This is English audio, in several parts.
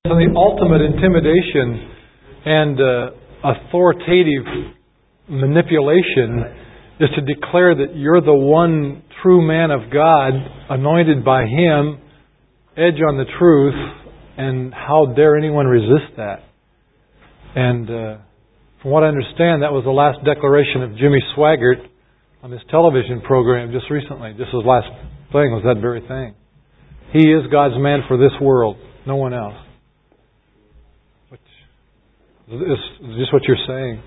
And the ultimate intimidation and authoritative manipulation is to declare that you're the one true man of God, anointed by Him, edge on the truth, and how dare anyone resist that? And from what I understand, that was the last declaration of Jimmy Swaggart on his television program just recently. Just his last thing was that very thing. He is God's man for this world, no one else. Is this what you're saying?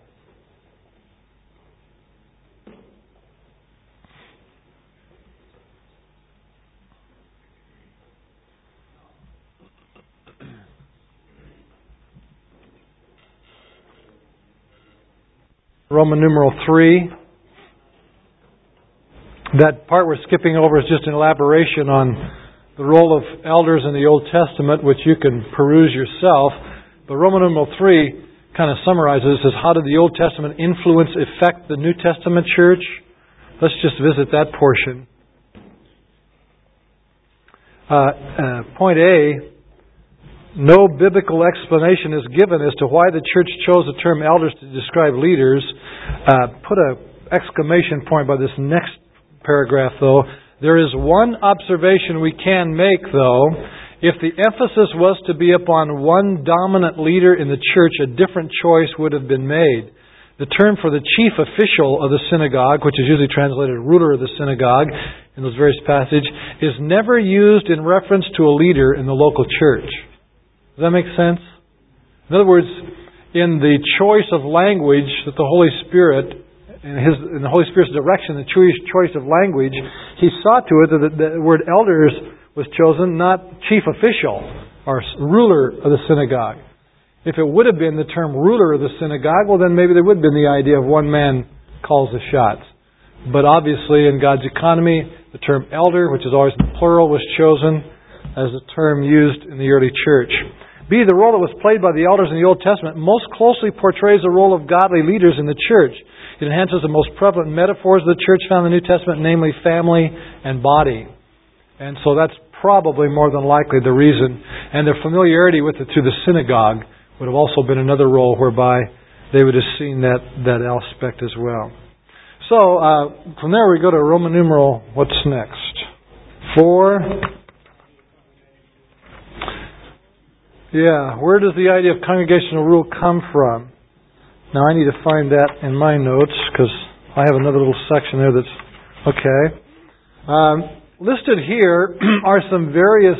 Roman numeral 3. That part we're skipping over is just an elaboration on the role of elders in the Old Testament, which you can peruse yourself. But Roman numeral 3 kind of summarizes, says, how did the Old Testament influence, affect the New Testament church? Let's just visit that portion. Point A, no biblical explanation is given as to why the church chose the term elders to describe leaders. Put an exclamation point by this next paragraph, though. There is one observation we can make, though. If the emphasis was to be upon one dominant leader in the church, a different choice would have been made. The term for the chief official of the synagogue, which is usually translated ruler of the synagogue in those various passages, is never used in reference to a leader in the local church. Does that make sense? In other words, in the choice of language that the Holy Spirit, in the Holy Spirit's direction, the choice of language, He saw to it that the word elders was chosen, not chief official or ruler of the synagogue. If it would have been the term ruler of the synagogue, well then maybe there would have been the idea of one man calls the shots. But obviously in God's economy, the term elder, which is always the plural, was chosen as the term used in the early church. B, the role that was played by the elders in the Old Testament most closely portrays the role of godly leaders in the church. It enhances the most prevalent metaphors of the church found in the New Testament, namely family and body. And so that's probably more than likely the reason. And their familiarity with it through the synagogue would have also been another role whereby they would have seen that aspect as well. So, from there we go to Roman numeral, what's next? 4. Yeah, where does the idea of congregational rule come from? Now I need to find that in my notes because I have another little section there that's okay. Listed here are some various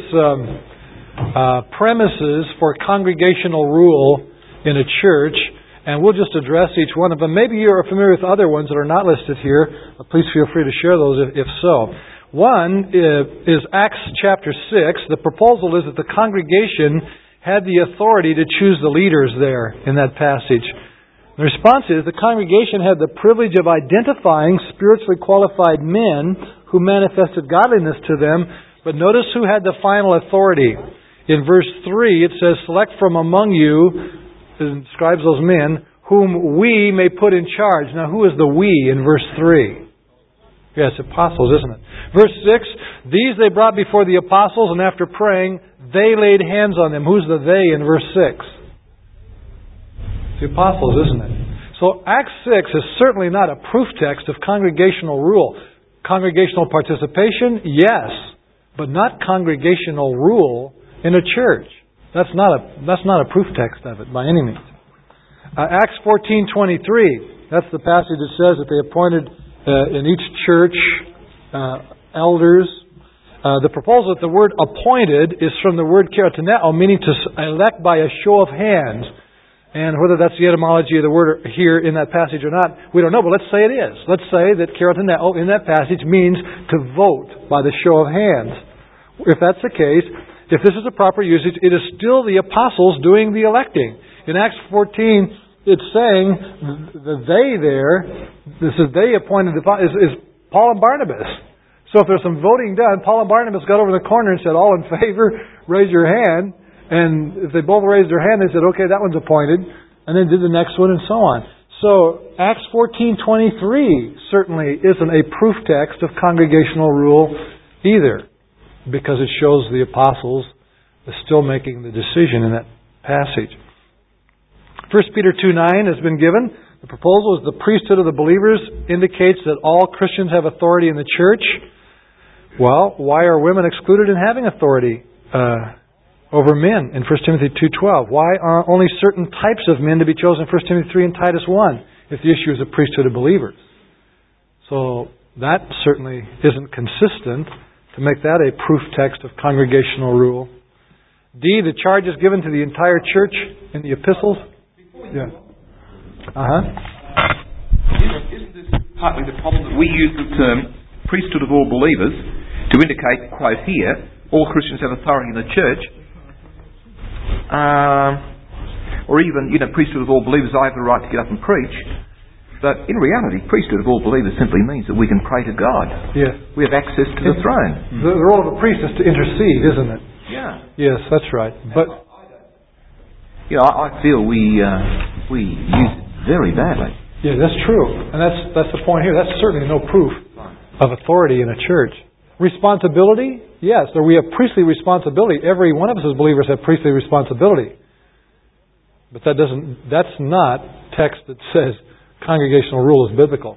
premises for congregational rule in a church, and we'll just address each one of them. Maybe you're familiar with other ones that are not listed here. Please feel free to share those if so. One is Acts chapter 6. The proposal is that the congregation had the authority to choose the leaders there in that passage. The response is the congregation had the privilege of identifying spiritually qualified men who manifested godliness to them, but notice who had the final authority. In verse 3 it says, select from among you, it describes those men, whom we may put in charge. Now who is the we in verse 3? Yes, apostles, isn't it? Verse 6, these they brought before the apostles, and after praying, they laid hands on them. Who's the they in verse 6? The apostles, isn't it? So Acts 6 is certainly not a proof text of congregational rule. Congregational participation, yes, but not congregational rule in a church. That's not a proof text of it by any means. Acts 14:23. That's the passage that says that they appointed in each church elders. The proposal that the word appointed is from the word keratineo, meaning to elect by a show of hands. And whether that's the etymology of the word here in that passage or not, we don't know, but let's say it is. Let's say that keratineo in that passage means to vote by the show of hands. If that's the case, if this is a proper usage, it is still the apostles doing the electing. In Acts 14, it's saying the they there, this is they appointed, is Paul and Barnabas. So if there's some voting done, Paul and Barnabas got over the corner and said, all in favor, raise your hand. And if they both raised their hand, they said, okay, that one's appointed. And then did the next one and so on. So Acts 14:23 certainly isn't a proof text of congregational rule either. Because it shows the apostles is still making the decision in that passage. 1 Peter 2:9 has been given. The proposal is the priesthood of the believers indicates that all Christians have authority in the church. Well, why are women excluded in having authority over men in 1 Timothy 2:12? Why are only certain types of men to be chosen in 1 Timothy 3 and Titus 1 if the issue is a priesthood of believers? So that certainly isn't consistent to make that a proof text of congregational rule. D, the charge is given to the entire church in the epistles. Yeah. Isn't this partly the problem that we use the term priesthood of all believers to indicate, quote here, all Christians have authority in the church, or even, priesthood of all believers, I have the right to get up and preach. But in reality, priesthood of all believers simply means that we can pray to God. Yes. We have access to the throne. The role of a priest is to intercede, isn't it? Yeah. Yes, that's right. But I feel we use it very badly. Yeah, that's true. And that's the point here. That's certainly no proof of authority in a church. Responsibility? Yes, we have priestly responsibility. Every one of us as believers have priestly responsibility. But that's not text that says congregational rule is biblical.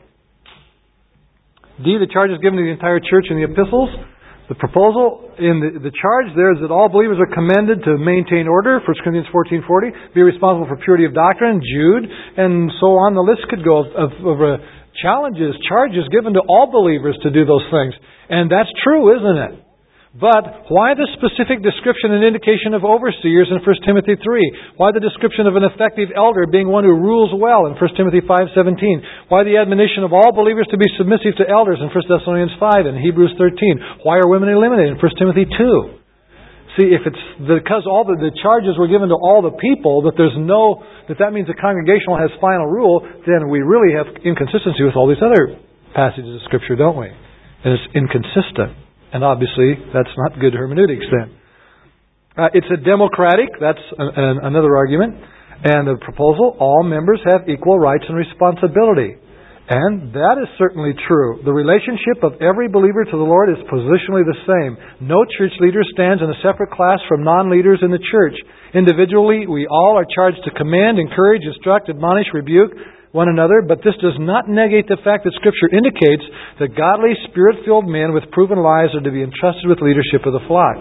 D, the charge is given to the entire church in the epistles. The proposal in the charge there is that all believers are commanded to maintain order, 1 Corinthians 14:40, be responsible for purity of doctrine, Jude, and so on. The list could go of challenges, charges given to all believers to do those things. And that's true, isn't it? But why the specific description and indication of overseers in 1 Timothy 3? Why the description of an effective elder being one who rules well in 1 Timothy 5:17? Why the admonition of all believers to be submissive to elders in 1 Thessalonians 5 and Hebrews 13? Why are women eliminated in 1 Timothy 2? See, if it's because all the charges were given to all the people, that that means the congregational has final rule, then we really have inconsistency with all these other passages of Scripture, don't we? And it's inconsistent. And obviously, that's not good hermeneutics then. It's a democratic, that's another argument. And the proposal, all members have equal rights and responsibility. And that is certainly true. The relationship of every believer to the Lord is positionally the same. No church leader stands in a separate class from non-leaders in the church. Individually, we all are charged to command, encourage, instruct, admonish, rebuke one another, but this does not negate the fact that Scripture indicates that godly, Spirit-filled men with proven lives are to be entrusted with leadership of the flock.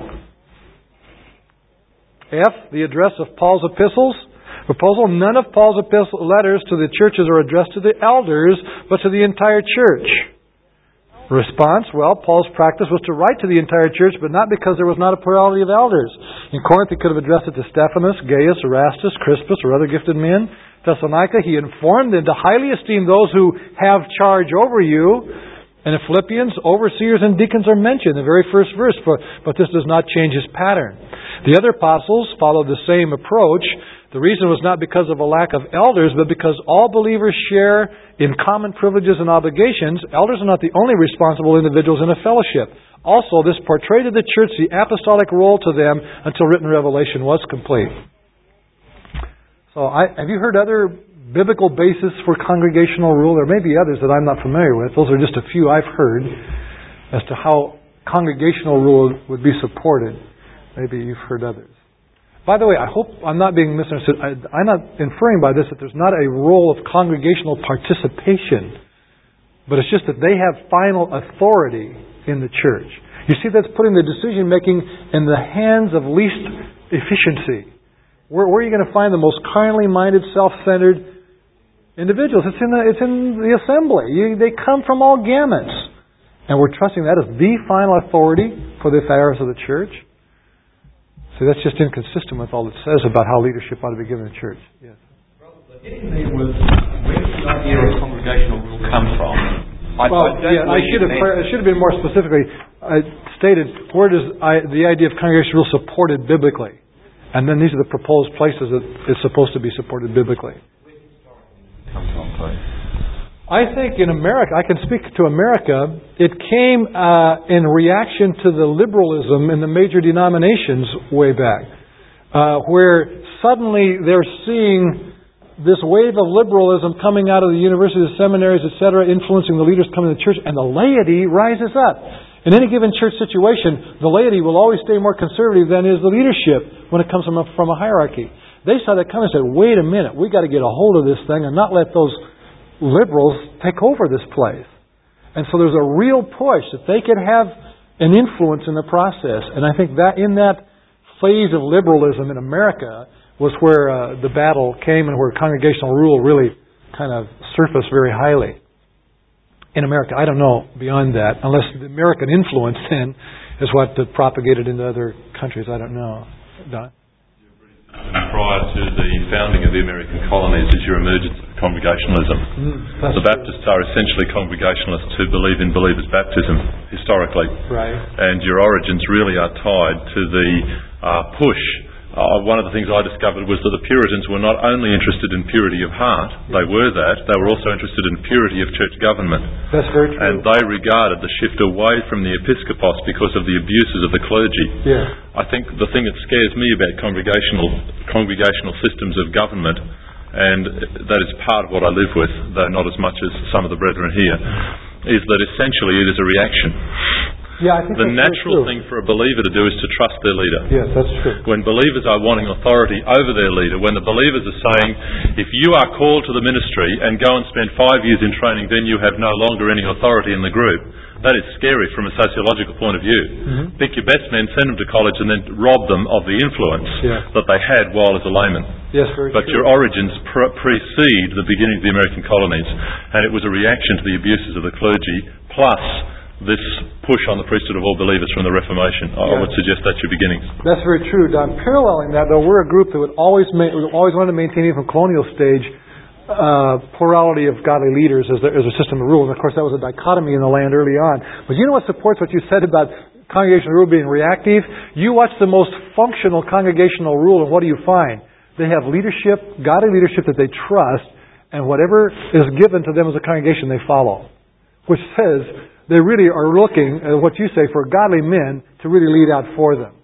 F, the address of Paul's epistles. Proposal, none of Paul's letters to the churches are addressed to the elders, but to the entire church. Response, well, Paul's practice was to write to the entire church, but not because there was not a plurality of elders. In Corinth, he could have addressed it to Stephanas, Gaius, Erastus, Crispus, or other gifted men. Thessalonica, he informed them to highly esteem those who have charge over you. And in Philippians, overseers and deacons are mentioned in the very first verse, but this does not change his pattern. The other apostles followed the same approach. The reason was not because of a lack of elders, but because all believers share in common privileges and obligations. Elders are not the only responsible individuals in a fellowship. Also, this portrayed to the church the apostolic role to them until written revelation was complete. So, have you heard other biblical basis for congregational rule? There may be others that I'm not familiar with. Those are just a few I've heard as to how congregational rule would be supported. Maybe you've heard others. By the way, I hope I'm not being misunderstood. I'm not inferring by this that there's not a role of congregational participation, but it's just that they have final authority in the church. You see, that's putting the decision-making in the hands of least efficiency. Where are you going to find the most carnally minded, self-centered individuals? It's in the assembly. They come from all gamuts. And we're trusting that as the final authority for the affairs of the church. So that's just inconsistent with all it says about how leadership ought to be given in the church. Yes. Well, the getting there was, where does the idea of congregational rule come from? I should have been more specifically stated, where does the idea of congregational rule supported biblically? And then these are the proposed places that it's supposed to be supported biblically. I think in America, I can speak to America, it came in reaction to the liberalism in the major denominations way back, where suddenly they're seeing this wave of liberalism coming out of the universities, seminaries, etc., influencing the leaders coming to the church, and the laity rises up. In any given church situation, the laity will always stay more conservative than is the leadership when it comes from a hierarchy. They saw that coming and said, wait a minute, we got to get a hold of this thing and not let those liberals take over this place. And so there's a real push that they could have an influence in the process. And I think that in that phase of liberalism in America was where the battle came and where congregational rule really kind of surfaced very highly. In America, I don't know beyond that, unless the American influence then is what propagated into other countries. I don't know. Don? Prior to the founding of the American colonies is your emergence of congregationalism. The Baptists are essentially congregationalists who believe in believers' baptism, historically. Right. And your origins really are tied to the push. One of the things I discovered was that the Puritans were not only interested in purity of heart, they were that, they were also interested in purity of church government. That's very true. And they regarded the shift away from the episcopos because of the abuses of the clergy. Yeah. I think the thing that scares me about congregational systems of government, and that is part of what I live with, though not as much as some of the brethren here, is that essentially it is a reaction. Yeah, I think the natural thing for a believer to do is to trust their leader. Yes, that's true. When believers are wanting authority over their leader, when the believers are saying, if you are called to the ministry and go and spend 5 years in training, then you have no longer any authority in the group, that is scary from a sociological point of view. Mm-hmm. Pick your best men, send them to college, and then rob them of the influence that they had while as a layman. Yes, very But true. your origins precede the beginning of the American colonies, and it was a reaction to the abuses of the clergy, plus this push on the priesthood of all believers from the Reformation. I would suggest that's your beginnings. That's very true, Don. Paralleling that, though, we're a group that would always want to maintain, even from colonial stage, plurality of godly leaders as a system of rule. And of course, that was a dichotomy in the land early on. But you know what supports what you said about congregational rule being reactive? You watch the most functional congregational rule, and what do you find? They have leadership, godly leadership that they trust, and whatever is given to them as a congregation, they follow. Which says they really are looking, at what you say, for godly men to really lead out for them.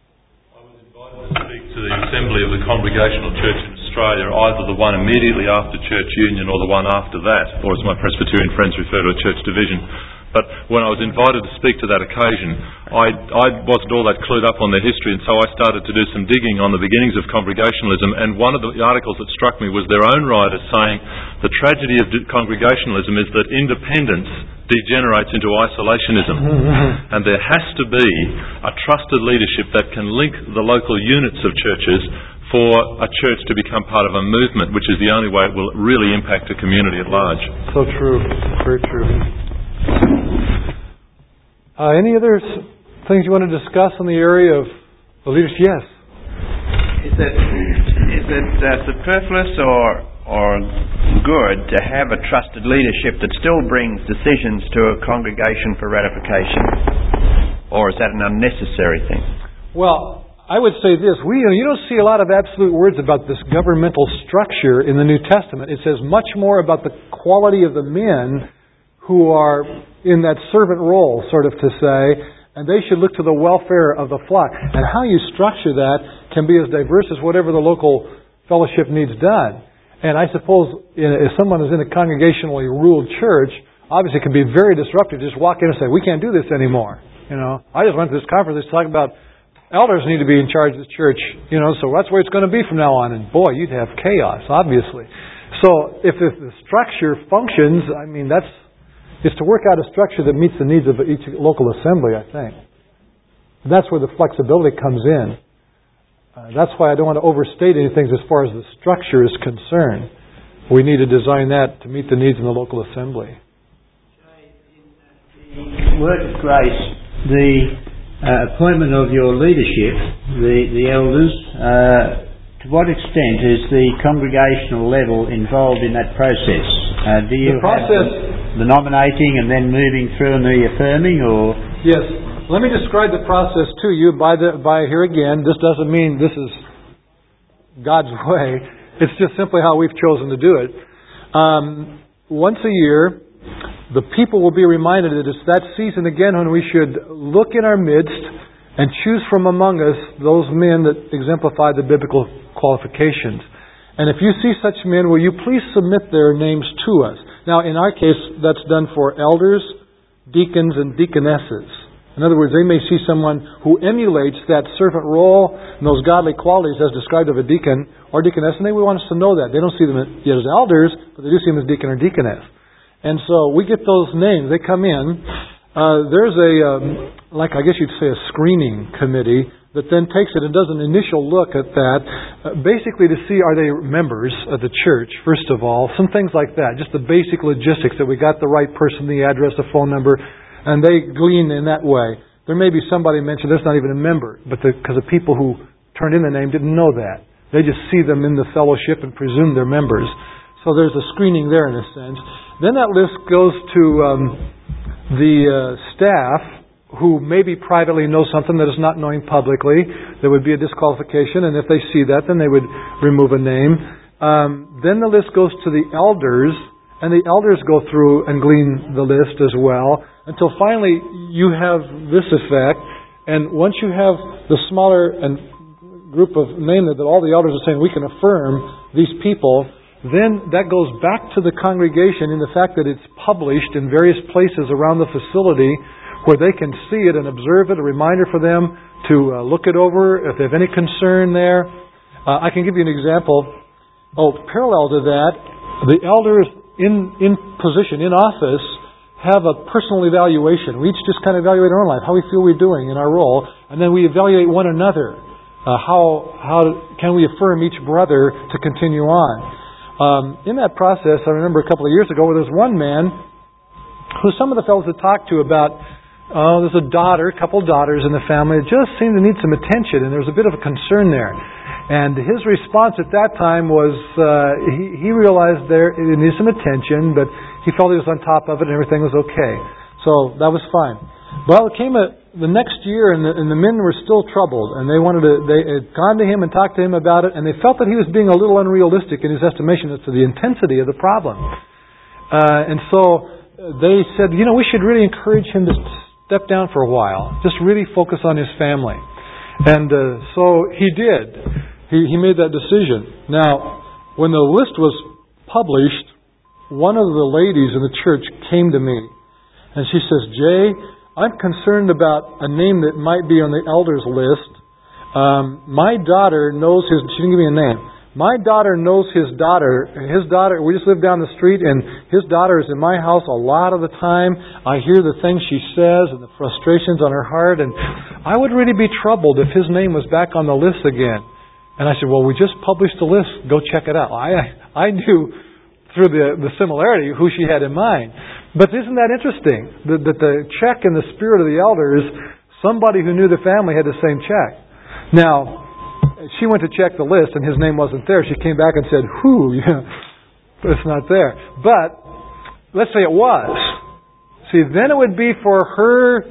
I was invited to speak to the Assembly of the Congregational Church in Australia, either the one immediately after Church Union or the one after that, or as my Presbyterian friends refer to a church division. But when I was invited to speak to that occasion, I wasn't all that clued up on their history, and so I started to do some digging on the beginnings of congregationalism, and one of the articles that struck me was their own writers saying the tragedy of congregationalism is that independence degenerates into isolationism, and there has to be a trusted leadership that can link the local units of churches for a church to become part of a movement, which is the only way it will really impact a community at large. So true. Very true. Any other things you want to discuss in the area of leadership? Yes. Is it superfluous or good to have a trusted leadership that still brings decisions to a congregation for ratification? Or is that an unnecessary thing? Well, I would say this. You don't see a lot of absolute words about this governmental structure in the New Testament. It says much more about the quality of the men who are in that servant role, sort of to say, and they should look to the welfare of the flock. And how you structure that can be as diverse as whatever the local fellowship needs done. And I suppose if someone is in a congregationally ruled church, obviously it can be very disruptive to just walk in and say, we can't do this anymore. I just went to this conference that's talking about elders need to be in charge of this church, so that's where it's going to be from now on. And boy, you'd have chaos, obviously. So if the structure functions, it's to work out a structure that meets the needs of each local assembly, I think. That's where the flexibility comes in. That's why I don't want to overstate anything as far as the structure is concerned. We need to design that to meet the needs in the local assembly. In the work of grace, the appointment of your leadership, the elders, to what extent is the congregational level involved in that process? Do you have the nominating and then moving through and the affirming, or? Yes. Let me describe the process to you. By here again, this doesn't mean this is God's way. It's just simply how we've chosen to do it. Once a year, the people will be reminded that it's that season again when we should look in our midst and choose from among us those men that exemplify the biblical qualifications. And if you see such men, will you please submit their names to us? Now, in our case, that's done for elders, deacons, and deaconesses. In other words, they may see someone who emulates that servant role and those godly qualities as described of a deacon or deaconess, and they want us to know that. They don't see them yet as elders, but they do see them as deacon or deaconess. And so we get those names. They come in. There's like I guess you'd say a screening committee that then takes it and does an initial look at that, basically to see are they members of the church, first of all. Some things like that, just the basic logistics, that we got the right person, the address, the phone number, and they glean in that way. There may be somebody mentioned that's not even a member, but because the people who turned in the name didn't know that. They just see them in the fellowship and presume they're members. So there's a screening there in a sense. Then that list goes to the staff who maybe privately know something that is not knowing publicly. There would be a disqualification, and if they see that, then they would remove a name. Then the list goes to the elders, and the elders go through and glean the list as well, until finally you have this effect. And once you have the smaller and group of name that all the elders are saying, we can affirm these people, then that goes back to the congregation in the fact that it's published in various places around the facility where they can see it and observe it, a reminder for them to look it over if they have any concern there. I can give you an example. Parallel to that, the elders in position, in office, have a personal evaluation. We each just kind of evaluate our own life, how we feel we're doing in our role, and then we evaluate one another. How can we affirm each brother to continue on? In that process, I remember a couple of years ago where there was one man who some of the fellows had talked to about, there's a couple daughters in the family that just seemed to need some attention, and there was a bit of a concern there. And his response at that time was, he realized it needed some attention, but he felt he was on top of it and everything was okay. So that was fine. Well, it came the next year, and the men were still troubled, and they had gone to him and talked to him about it, and they felt that he was being a little unrealistic in his estimation as to the intensity of the problem. And so they said, we should really encourage him to step down for a while, just really focus on his family. And so he did. He made that decision. Now, when the list was published, one of the ladies in the church came to me, and she says, Jay, I'm concerned about a name that might be on the elders list. My daughter knows she didn't give me a name. My daughter knows his daughter. His daughter, we just live down the street, and his daughter is in my house a lot of the time. I hear the things she says and the frustrations on her heart, and I would really be troubled if his name was back on the list again. And I said, well, we just published the list. Go check it out. I knew through the similarity who she had in mind. But isn't that interesting? That the check in the spirit of the elders, somebody who knew the family had the same check. Now, she went to check the list and his name wasn't there. She came back and said, it's not there. But let's say it was. See, then it would be for her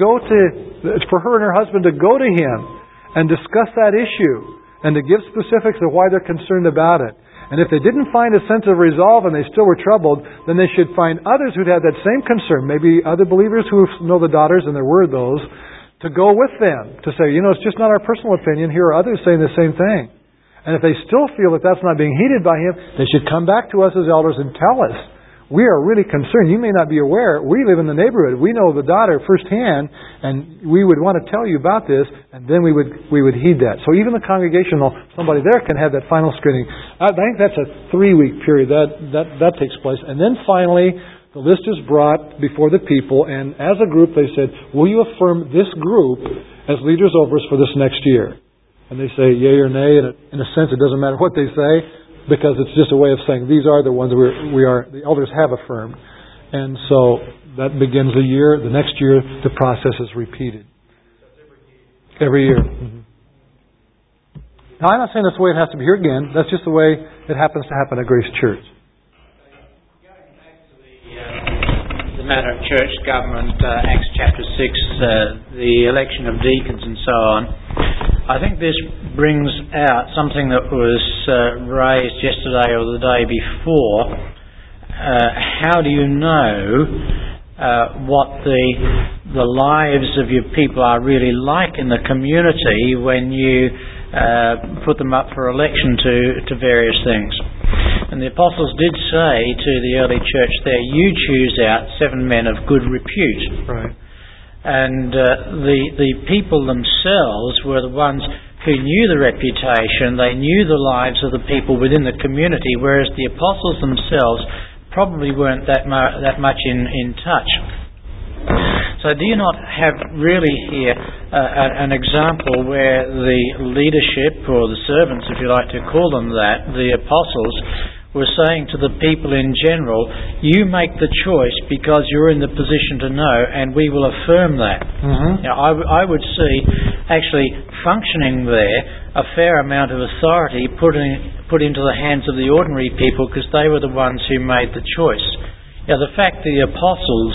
and her husband to go to him and discuss that issue and to give specifics of why they're concerned about it. And if they didn't find a sense of resolve and they still were troubled, then they should find others who'd have that same concern, maybe other believers who know the daughters, and there were those, to go with them, to say, it's just not our personal opinion. Here are others saying the same thing. And if they still feel that that's not being heeded by him, they should come back to us as elders and tell us. We are really concerned. You may not be aware. We live in the neighborhood. We know the daughter firsthand, and we would want to tell you about this, and then we would heed that. So even the congregational, somebody there can have that final screening. I think that's a 3-week period that takes place. And then finally, the list is brought before the people, and as a group they said, will you affirm this group as leaders over us for this next year? And they say yea or nay, and in a sense it doesn't matter what they say, because it's just a way of saying these are the ones the elders have affirmed. And so that begins a year. The next year the process is repeated. Every year. Mm-hmm. Now I'm not saying that's the way it has to be here again. That's just the way it happens to happen at Grace Church. The matter of church government, Acts chapter 6, the election of deacons and so on. I think this brings out something that was raised yesterday or the day before. How do you know what the lives of your people are really like in the community when you put them up for election to various things? And the apostles did say to the early church there, you choose out 7 men of good repute. Right. and the people themselves were the ones who knew the reputation, they knew the lives of the people within the community, whereas the apostles themselves probably weren't that much in touch. So do you not have really here an example where the leadership, or the servants, if you like to call them that, the apostles, were saying to the people in general, you make the choice because you're in the position to know, and we will affirm that. Mm-hmm. Now, I would see actually functioning there a fair amount of authority put into the hands of the ordinary people, because they were the ones who made the choice. Now, the fact the apostles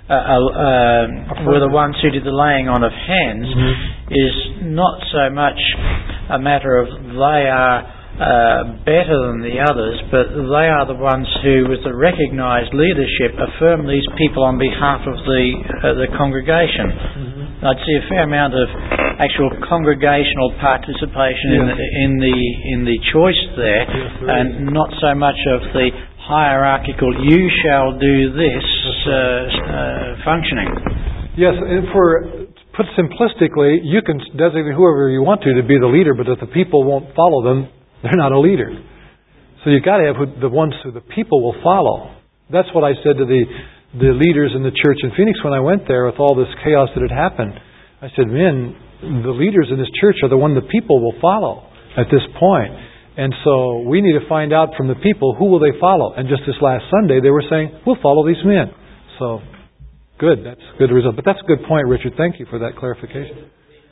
were the ones who did the laying on of hands is not so much a matter of they are better than the others, but they are the ones who, with the recognised leadership, affirm these people on behalf of the congregation. I'd see a fair amount of actual congregational participation in the choice there, and not so much of the hierarchical "you shall do this" functioning. Yes, and put simplistically, you can designate whoever you want to be the leader, but if the people won't follow them, they're not a leader. So you've got to have the ones who the people will follow. That's what I said to the leaders in the church in Phoenix when I went there with all this chaos that had happened. I said, men, the leaders in this church are the one the people will follow at this point. And so we need to find out from the people, who will they follow? And just this last Sunday, they were saying, we'll follow these men. So, good. That's a good result. But that's a good point, Richard. Thank you for that clarification.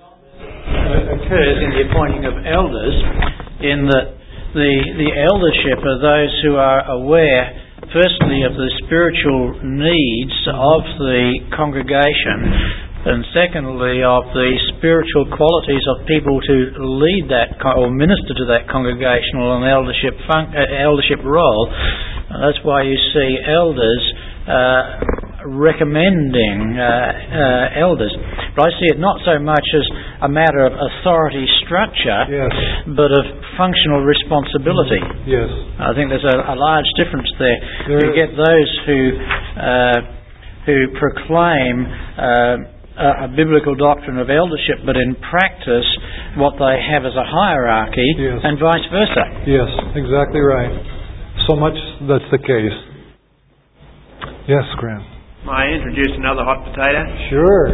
Occurs in the appointing of elders, in that the eldership are those who are aware, firstly, of the spiritual needs of the congregation, and secondly, of the spiritual qualities of people to lead that or minister to that congregational and eldership role. That's why you see elders recommending elders. But I see it not so much as a matter of authority structure, but of functional responsibility. Yes. I think there's a large difference there. You get those who proclaim a biblical doctrine of eldership, but in practice what they have as a hierarchy, and vice versa. Yes, exactly right. So much that's the case. Yes, Graham. May I introduce another hot potato? Sure.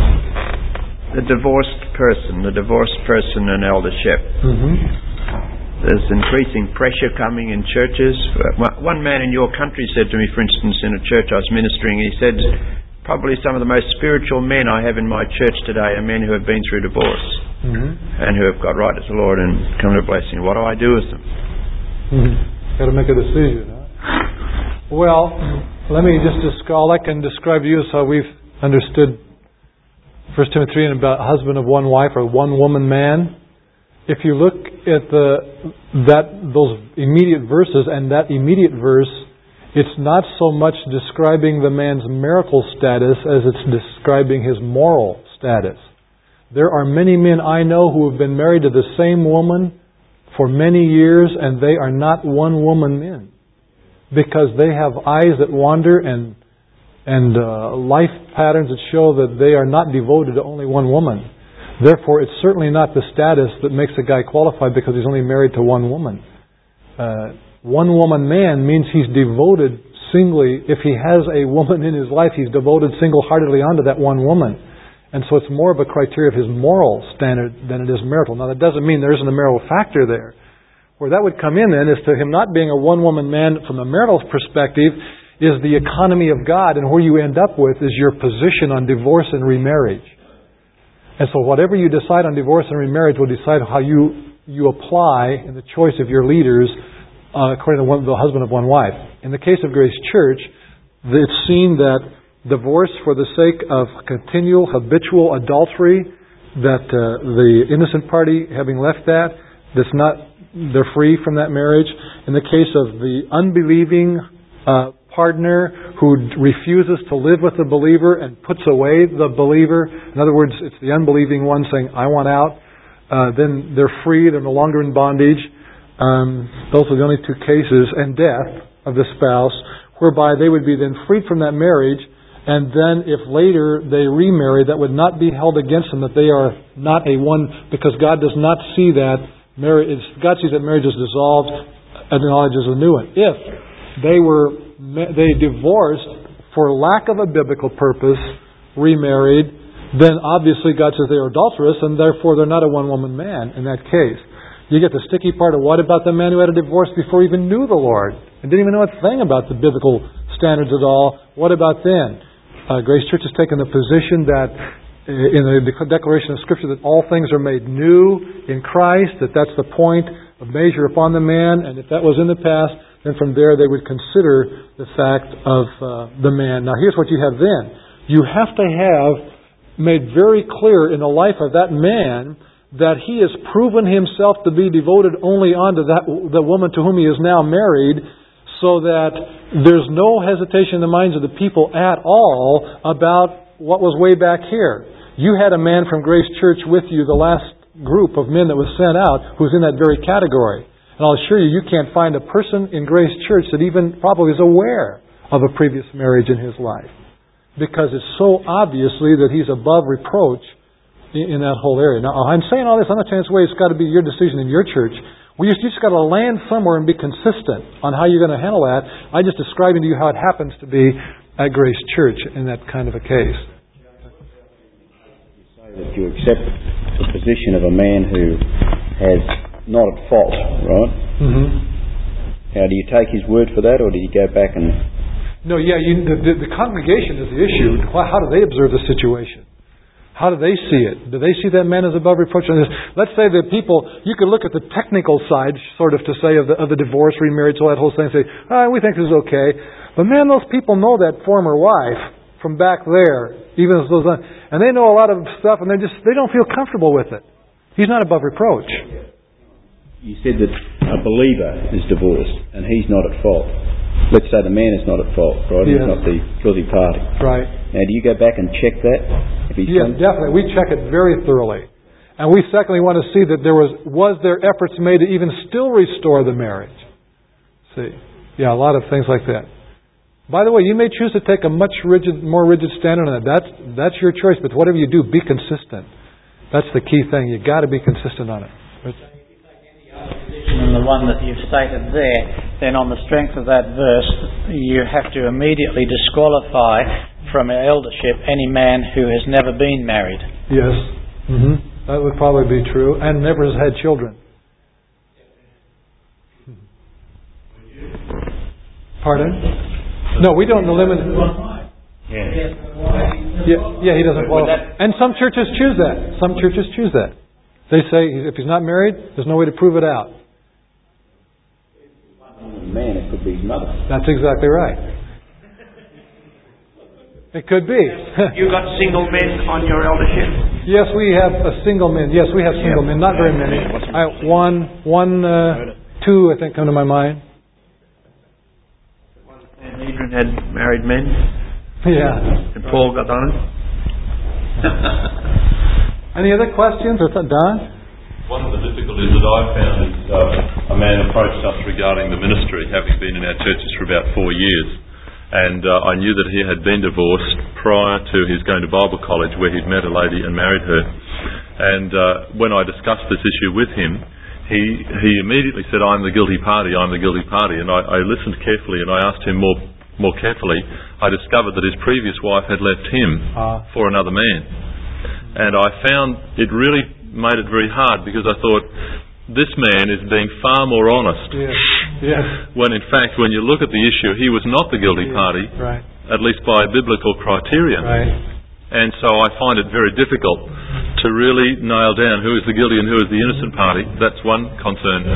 The divorced person in eldership. There's increasing pressure coming in churches. One man in your country said to me, for instance, in a church I was ministering, he said, probably some of the most spiritual men I have in my church today are men who have been through divorce and who have got right with the Lord and come to blessing. What do I do with them? Got to make a decision, huh? Well, let me just all I can describe to you is how we've understood 1 Timothy 3 and about husband of one wife or one woman man. If you look at those immediate verses and that immediate verse, it's not so much describing the man's marital status as it's describing his moral status. There are many men I know who have been married to the same woman for many years, and they are not one-woman men, because they have eyes that wander and life patterns that show that they are not devoted to only one woman. Therefore, it's certainly not the status that makes a guy qualified because he's only married to one woman. One-woman man means he's devoted singly. If he has a woman in his life, he's devoted single-heartedly onto that one woman. And so it's more of a criteria of his moral standard than it is marital. Now, that doesn't mean there isn't a marital factor there. Where that would come in then is to him not being a one-woman man from a marital perspective is the economy of God, and where you end up with is your position on divorce and remarriage. And so whatever you decide on divorce and remarriage will decide how you apply in the choice of your leaders according to the husband of one wife. In the case of Grace Church, it's seen that divorce for the sake of continual, habitual adultery, that the innocent party having left they're free from that marriage. In the case of the unbelieving partner who refuses to live with the believer and puts away the believer, in other words, it's the unbelieving one saying, I want out, then they're free, they're no longer in bondage. Those are the only two cases, and death of the spouse, whereby they would be then freed from that marriage and then if later they remarry, that would not be held against them, that they are not a one, because God does not see that marriage. God sees that marriage is dissolved and acknowledges a new one. If they divorced for lack of a biblical purpose, remarried, then obviously God says they are adulterous, and therefore they're not a one-woman man in that case. You get the sticky part of what about the man who had a divorce before he even knew the Lord and didn't even know a thing about the biblical standards at all? What about then? Grace Church has taken the position that in the declaration of Scripture that all things are made new in Christ, that's the point of measure upon the man, and if that was in the past, then from there they would consider the fact of the man. Now here's what you have then. You have to have made very clear in the life of that man that he has proven himself to be devoted only unto the woman to whom he is now married, so that there's no hesitation in the minds of the people at all about what was way back here. You had a man from Grace Church with you, the last group of men that was sent out, who's in that very category. And I'll assure you, you can't find a person in Grace Church that even probably is aware of a previous marriage in his life. Because it's so obviously that he's above reproach in that whole area. Now, I'm saying all this, I'm not saying it's got to be your decision in your church. You just got to land somewhere and be consistent on how you're going to handle that. I'm just describing to you how it happens to be at Grace Church in that kind of a case. You say that you accept the position of a man who has not at fault, right? Mm-hmm. Now, do you take his word for that, or do you go back and... No, the congregation is the issue. How do they observe the situation? How do they see it? Do they see that man as above reproach? Let's say that people, you could look at the technical side, sort of to say, of the divorce, remarriage, all that whole thing, and say, we think this is okay. But man, those people know that former wife from back there, even as those, and they know a lot of stuff, and they don't feel comfortable with it. He's not above reproach. You said that a believer is divorced, and he's not at fault. Let's say the man is not at fault, right? Yes. He's not the guilty party. Right. Now, do you go back and check that? Yes, definitely. We check it very thoroughly. And we secondly want to see that was there efforts made to even still restore the marriage. See? Yeah, a lot of things like that. By the way, you may choose to take a much more rigid standard on that. That's your choice, but whatever you do, be consistent. That's the key thing. You've got to be consistent on it. And the one that you've stated there, then on the strength of that verse, you have to immediately disqualify from eldership any man who has never been married. Yes. Mm-hmm. That would probably be true. And never has had children. Pardon? No, we don't eliminate... Yeah, he doesn't qualify. And some churches choose that. Some churches choose that. They say if he's not married, there's no way to prove it out. Man, it could be his mother. That's exactly right. It could be. You got single men on your eldership? Yes, we have single men. Yes, we have single men. Not very many. Two, I think, come to my mind. And Adrian had married men. Yeah. And Paul got on it. Any other questions? Or Don? One of the difficulties that I found is a man approached us regarding the ministry, having been in our churches for about 4 years. And I knew that he had been divorced prior to his going to Bible college, where he'd met a lady and married her. And when I discussed this issue with him, he immediately said, I'm the guilty party. And I listened carefully, and I asked him more carefully. I discovered that his previous wife had left him for another man. And I found it really made it very hard, because I thought, this man is being far more honest. Yes. When in fact, when you look at the issue, he was not the guilty party, right, at least by biblical criterion. Right. And so I find it very difficult to really nail down who is the guilty and who is the innocent party. That's one concern.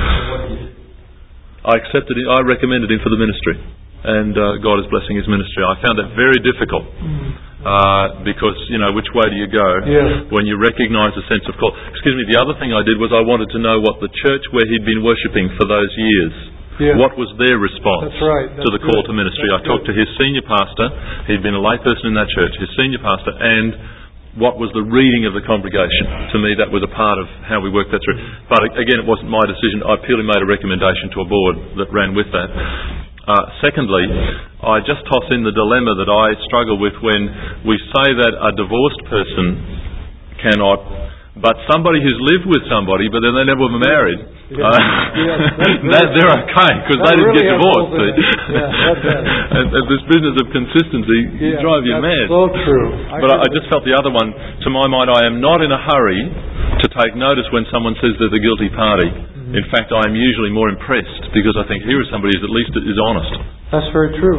I recommended him for the ministry, and God is blessing his ministry. I found that very difficult. Because, which way do you go when you recognise a sense of call? The other thing I did was I wanted to know what the church where he'd been worshipping for those years, what was their response to the call to ministry. I talked to his senior pastor. He'd been a layperson in that church, his senior pastor, and what was the reading of the congregation. To me, that was a part of how we worked that through. But again, it wasn't my decision. I purely made a recommendation to a board that ran with that. Secondly, I just toss in the dilemma that I struggle with when we say that a divorced person cannot, but somebody who's lived with somebody but then they never were married, they're okay because they didn't get divorced. And this business of consistency drive you mad. So true. But I just felt the other one, to my mind, I am not in a hurry to take notice when someone says they're the guilty party. In fact, I am usually more impressed because I think here is somebody who at least is honest. That's very true.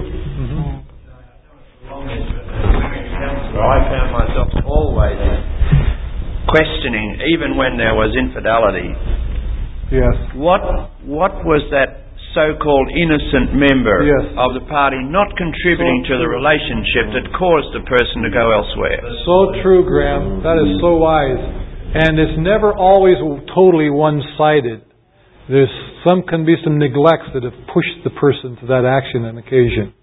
I found myself always questioning, even when there was infidelity. Yes. What was that so-called innocent member of the party not contributing to the relationship that caused the person to go elsewhere? So true, Graham. That is so wise. And it's never always totally one-sided. Can be some neglects that have pushed the person to that action and occasion.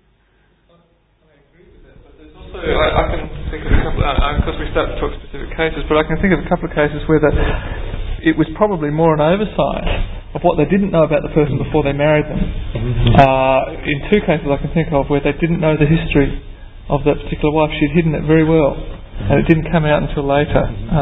I can think of a couple, of course we start to talk specific cases, but I can think of a couple of cases where it was probably more an oversight of what they didn't know about the person before they married them. In two cases I can think of where they didn't know the history of that particular wife. She'd hidden it very well, and it didn't come out until later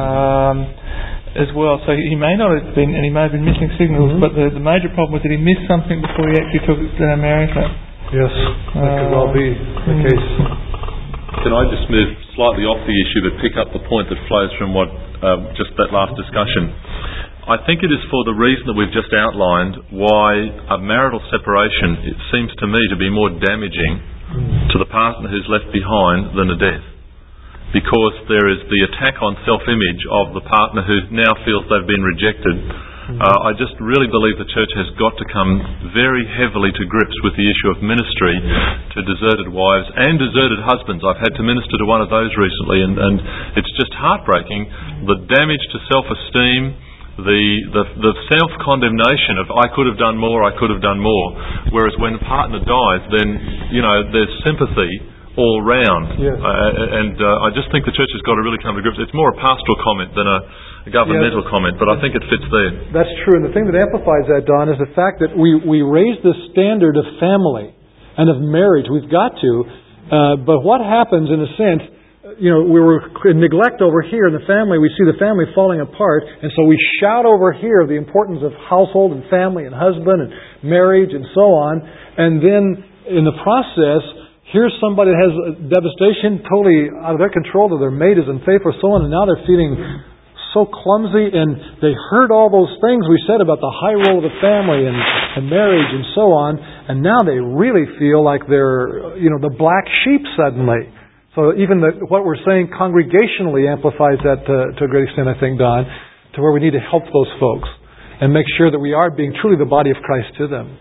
as well. So he may not have been, and he may have been missing signals, but the major problem was that he missed something before he actually took it to marry her. Yes, that could well be the case. Can I just move slightly off the issue but pick up the point that flows from what just that last discussion? I think it is for the reason that we've just outlined why a marital separation, it seems to me, to be more damaging to the partner who's left behind than a death. Because there is the attack on self-image of the partner who now feels they've been rejected. I just really believe the church has got to come very heavily to grips with the issue of ministry to deserted wives and deserted husbands. I've had to minister to one of those recently, and it's just heartbreaking, the damage to self-esteem, the self-condemnation of I could have done more, whereas when a partner dies, then there's sympathy all round. Yes. I just think the church has got to really come to grips. It's more a pastoral comment than a governmental comment, but I think it fits there. That's true, and the thing that amplifies that, Don, is the fact that we raise the standard of family and of marriage. We've got to, but what happens in a sense, we were in neglect over here in the family. We see the family falling apart, and so we shout over here the importance of household and family and husband and marriage and so on, and then in the process, here's somebody that has devastation totally out of their control, that their mate is unfaithful, so on, and now they're feeling so clumsy, and they heard all those things we said about the high role of the family and marriage and so on, and now they really feel like they're, the black sheep suddenly. So even what we're saying congregationally amplifies that to a great extent, I think, Don, to where we need to help those folks and make sure that we are being truly the body of Christ to them.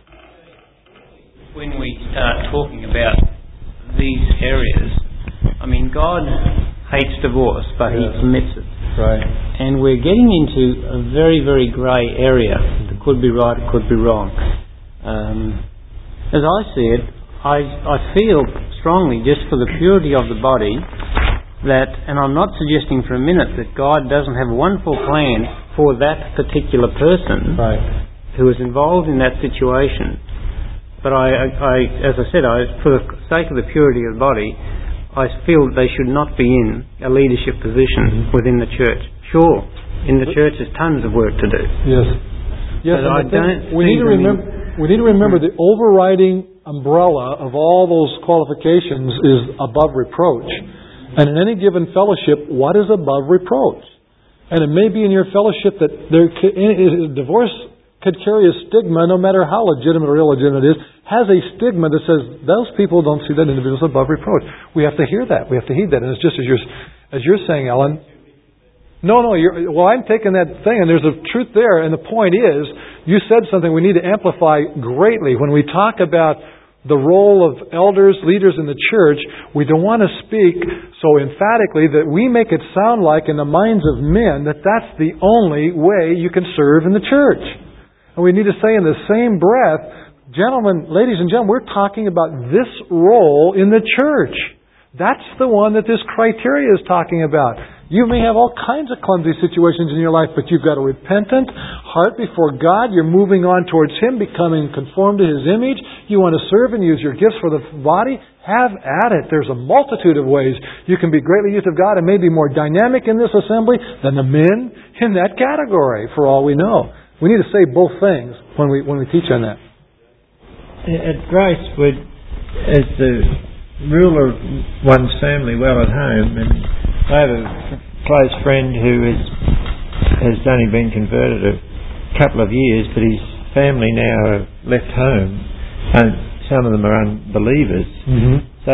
When we start talking about these areas, God hates divorce, but He permits it. Right. And we're getting into a very, very grey area. It could be right, it could be wrong. As I see it, I feel strongly, just for the purity of the body, that, and I'm not suggesting for a minute that God doesn't have a wonderful plan for that particular person who is involved in that situation. But as I said, for the sake of the purity of the body, I feel they should not be in a leadership position within the church. Sure, in the church there's tons of work to do. Yes. We need to remember the overriding umbrella of all those qualifications is above reproach. And in any given fellowship, what is above reproach? And it may be in your fellowship that divorce could carry a stigma, no matter how legitimate or illegitimate it is, has a stigma that says those people don't see that individual as above reproach. We have to hear that. We have to heed that. And it's just as you're saying, Ellen. No. I'm taking that thing, and there's a truth there. And the point is, you said something we need to amplify greatly. When we talk about the role of elders, leaders in the church, we don't want to speak so emphatically that we make it sound like in the minds of men that that's the only way you can serve in the church. And we need to say in the same breath, gentlemen, ladies and gentlemen, we're talking about this role in the church. That's the one that this criteria is talking about. You may have all kinds of clumsy situations in your life, but you've got a repentant heart before God. You're moving on towards Him, becoming conformed to His image. You want to serve and use your gifts for the body. Have at it. There's a multitude of ways you can be greatly used of God and maybe more dynamic in this assembly than the men in that category, for all we know. We need to say both things when we teach on that. At Grace, as the ruler of one's family well at home, and I have a close friend who has only been converted a couple of years, but his family now have left home, and some of them are unbelievers. Mm-hmm. So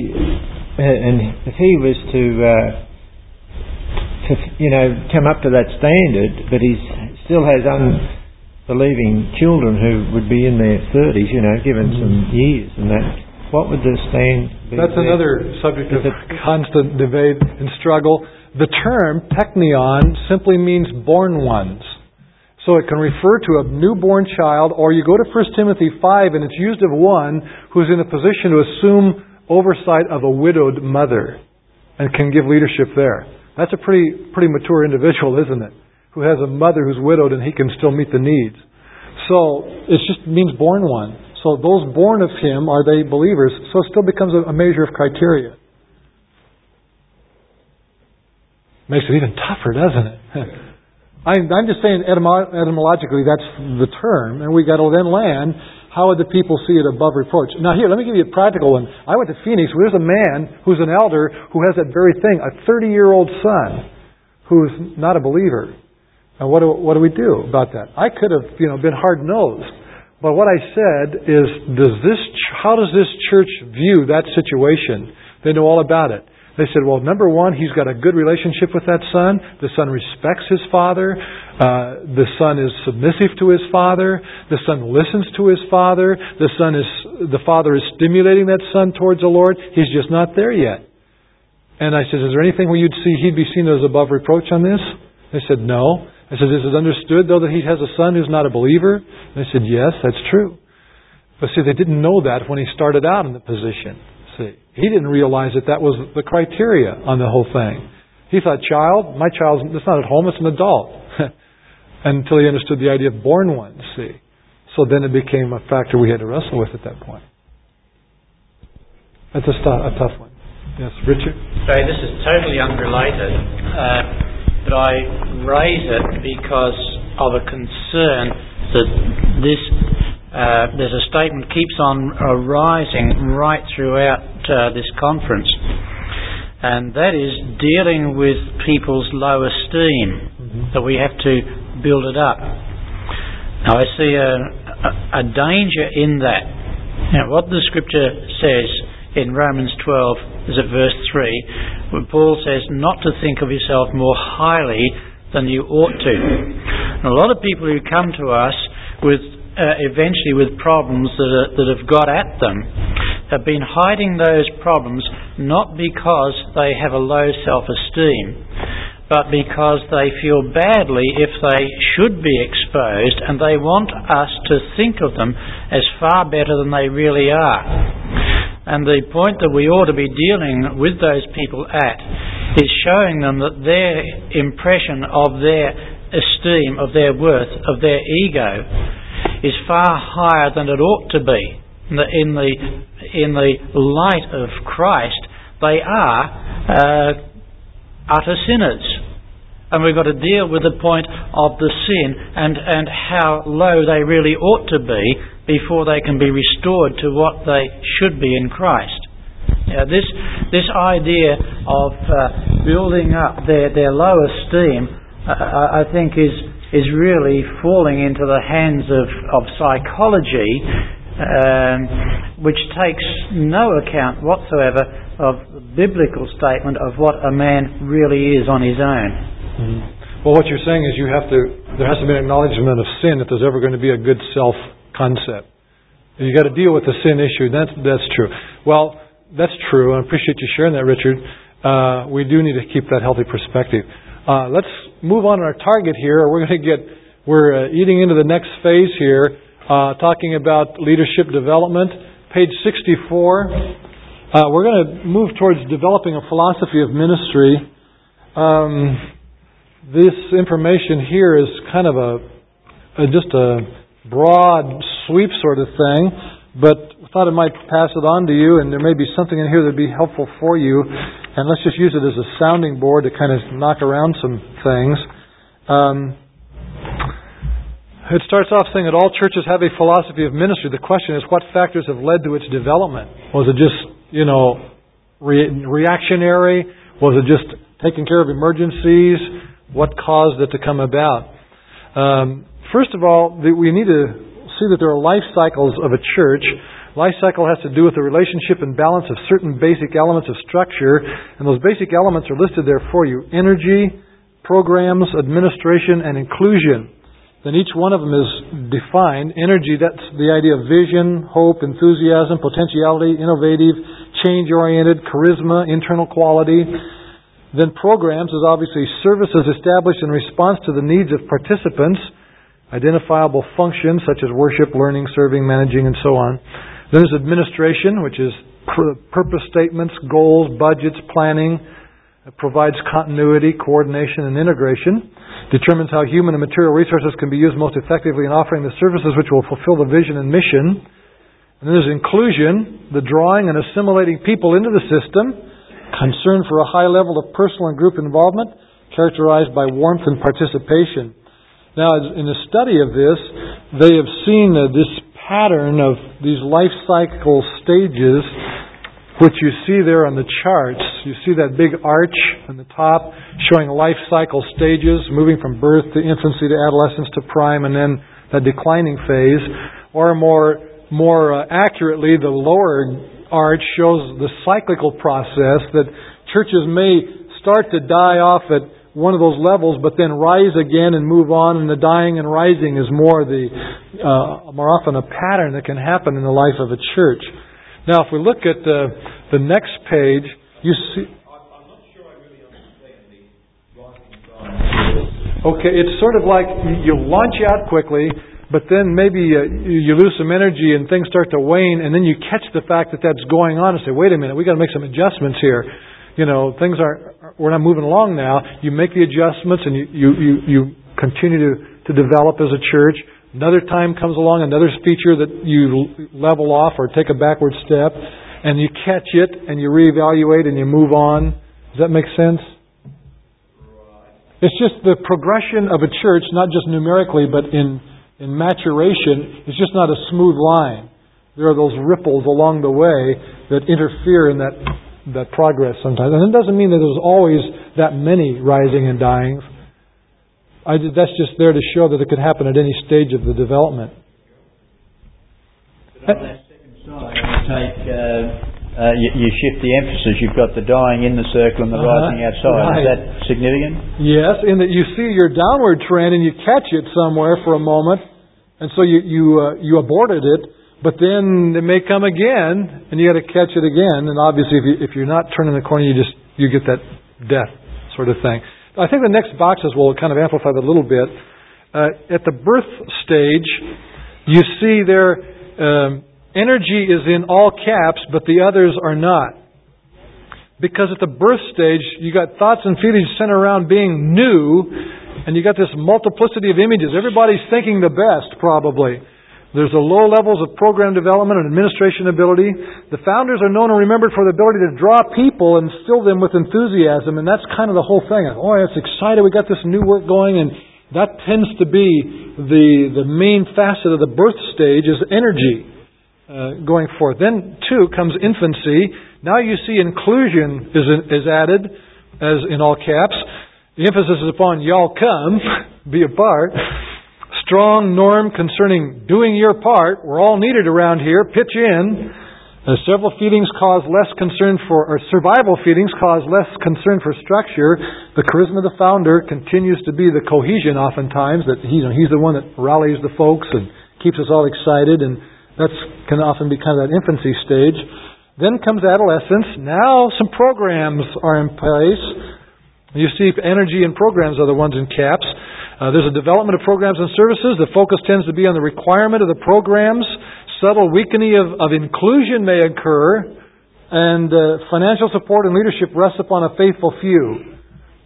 if he was to come up to that standard, but he still has unbelieving children who would be in their 30s, given some years and that. What would the stand be? That's another subject of constant debate and struggle. The term teknion simply means born ones. So it can refer to a newborn child, or you go to 1 Timothy 5 and it's used of one who's in a position to assume oversight of a widowed mother and can give leadership there. That's a pretty mature individual, isn't it? Who has a mother who's widowed and he can still meet the needs. So it just means born one. So those born of Him, are they believers? So it still becomes a measure of criteria. Makes it even tougher, doesn't it? I'm just saying etymologically that's the term, and we got to then land, how would the people see it above reproach? Now here, let me give you a practical one. I went to Phoenix, where there's a man who's an elder who has that very thing, a 30-year-old son who's not a believer. And what do we do about that? I could have, been hard-nosed. But what I said is, how does this church view that situation? They know all about it. They said, well, number one, he's got a good relationship with that son. The son respects his father. The son is submissive to his father. The son listens to his father. The father is stimulating that son towards the Lord. He's just not there yet. And I said, is there anything where you'd see he'd be seen as above reproach on this? They said, no. I said, is it understood, though, that he has a son who's not a believer? And they said, yes, that's true. But see, they didn't know that when he started out in the position. See, he didn't realize that was the criteria on the whole thing. He thought, my child's it's not at home, it's an adult. Until he understood the idea of born ones, see. So then it became a factor we had to wrestle with at that point. That's a tough one. Yes, Richard? Sorry, this is totally unrelated. But I raise it because of a concern that there's a statement keeps on arising right throughout this conference, and that is dealing with people's low esteem, that we have to build it up. Now I see a danger in that. Now what the Scripture says in Romans 12 is at verse 3, where Paul says not to think of yourself more highly than you ought to. And a lot of people who come to us with eventually with problems that have got at them have been hiding those problems not because they have a low self-esteem, but because they feel badly if they should be exposed, and they want us to think of them as far better than they really are. And the point that we ought to be dealing with those people at is showing them that their impression of their esteem, of their worth, of their ego is far higher than it ought to be. In the light of Christ, they are utter sinners. And we've got to deal with the point of the sin and how low they really ought to be before they can be restored to what they should be in Christ. Now, this idea of building up their low esteem, I think, is really falling into the hands of psychology, which takes no account whatsoever of the biblical statement of what a man really is on his own. Mm-hmm. Well, what you're saying is there has to be an acknowledgement of sin if there's ever going to be a good self-concept. You've got to deal with the sin issue. That's true. Well, that's true. I appreciate you sharing that, Richard. We do need to keep that healthy perspective. Let's move on to our target here. We're eating into the next phase here, talking about leadership development. Page 64. We're going to move towards developing a philosophy of ministry. This information here is kind of just a broad sweep sort of thing, but I thought I might pass it on to you, and there may be something in here that would be helpful for you, and let's just use it as a sounding board to kind of knock around some things. It starts off saying that all churches have a philosophy of ministry. The question is, what factors have led to its development? Was it just, reactionary? Was it just taking care of emergencies? What caused it to come about? First of all, we need to see that there are life cycles of a church. Life cycle has to do with the relationship and balance of certain basic elements of structure, and those basic elements are listed there for you. Energy, programs, administration, and inclusion. Then each one of them is defined. Energy, that's the idea of vision, hope, enthusiasm, potentiality, innovative, change-oriented, charisma, internal quality. Then programs is obviously services established in response to the needs of participants, identifiable functions such as worship, learning, serving, managing, and so on. Then there's administration, which is purpose statements, goals, budgets, planning. It provides continuity, coordination, and integration. Determines how human and material resources can be used most effectively in offering the services which will fulfill the vision and mission. And then there's inclusion, the drawing and assimilating people into the system, concern for a high level of personal and group involvement, characterized by warmth and participation. Now, in the study of this, they have seen this pattern of these life cycle stages, which you see there on the charts. You see that big arch on the top showing life cycle stages, moving from birth to infancy to adolescence to prime, and then that declining phase. Or more accurately, the lower arch shows the cyclical process that churches may start to die off at one of those levels, but then rise again and move on, and the dying and rising is more often a pattern that can happen in the life of a church. Now, if we look at the next page, you see... I'm not sure I really understand the rising time. Okay, it's sort of like you launch out quickly, but then maybe you lose some energy and things start to wane, and then you catch the fact that that's going on and say, wait a minute, we've got to make some adjustments here. We're not moving along now. You make the adjustments and you continue to develop as a church. Another time comes along, another feature that you level off or take a backward step, and you catch it and you reevaluate and you move on. Does that make sense? Right. It's just the progression of a church, not just numerically, but in maturation. It's just not a smooth line. There are those ripples along the way that interfere in that progress sometimes. And it doesn't mean that there's always that many rising and dying. That's just there to show that it could happen at any stage of the development. But on that second side, you shift the emphasis. You've got the dying in the circle and the rising outside. Right. Is that significant? Yes, in that you see your downward trend and you catch it somewhere for a moment, and so you aborted it. But then it may come again, and you got to catch it again. And obviously, if you're not turning the corner, you get that death sort of thing. I think the next boxes will kind of amplify that a little bit. At the birth stage, you see there energy is in all caps, but the others are not. Because at the birth stage, you got thoughts and feelings centered around being new, and you got this multiplicity of images. Everybody's thinking the best, probably. There's a low levels of program development and administration ability. The founders are known and remembered for the ability to draw people and fill them with enthusiasm, and that's kind of the whole thing. Oh, it's excited, we got this new work going, and that tends to be the main facet of the birth stage is energy going forth. Then, too, comes infancy. Now you see inclusion is added, as in all caps. The emphasis is upon y'all come, be a part. Strong norm concerning doing your part. We're all needed around here. Pitch in. Several feelings cause less concern or survival feelings cause less concern for structure. The charisma of the founder continues to be the cohesion oftentimes, that he's the one that rallies the folks and keeps us all excited, and that can often be kind of that infancy stage. Then comes adolescence. Now some programs are in place. You see energy and programs are the ones in caps. There's a development of programs and services. The focus tends to be on the requirement of the programs. Subtle weakening of inclusion may occur. And financial support and leadership rests upon a faithful few.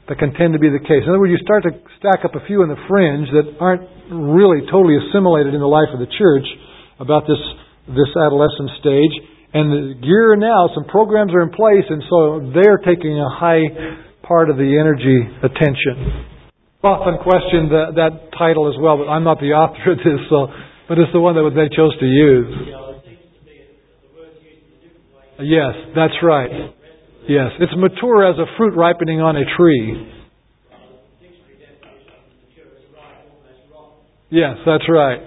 that can tend to be the case. In other words, you start to stack up a few in the fringe that aren't really totally assimilated in the life of the church about this adolescent stage. And the gear now, some programs are in place, and so they're taking a high part of the energy attention. Often questioned that title as well, but I'm not the author of this, but it's the one that they chose to use. Yes, that's right. Yes, it's mature as a fruit ripening on a tree. Yes, that's right.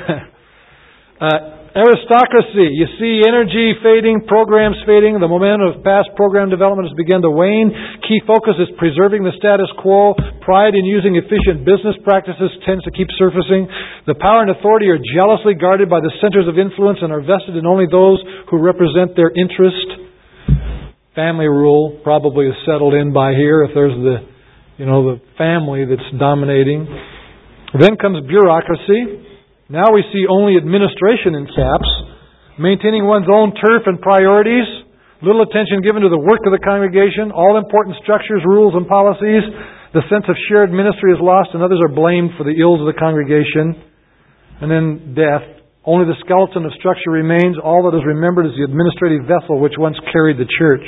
Aristocracy. You see energy fading, programs fading. The momentum of past program development has begun to wane. Key focus is preserving the status quo. Pride in using efficient business practices tends to keep surfacing. The power and authority are jealously guarded by the centers of influence and are vested in only those who represent their interest. Family rule probably is settled in by here if there's the family that's dominating. Then comes bureaucracy. Now we see only administration in caps, maintaining one's own turf and priorities, little attention given to the work of the congregation, all important structures, rules, and policies. The sense of shared ministry is lost and others are blamed for the ills of the congregation. And then death. Only the skeleton of structure remains. All that is remembered is the administrative vessel which once carried the church.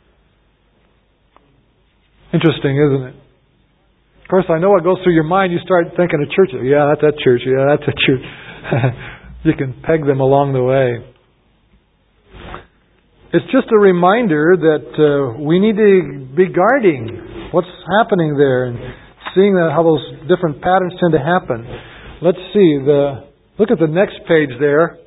Interesting, isn't it? Of course, I know what goes through your mind. You start thinking of churches. Yeah, that's that church. Yeah, that's that church. You can peg them along the way. It's just a reminder that we need to be guarding what's happening there and seeing how those different patterns tend to happen. Let's see. Look at the next page there.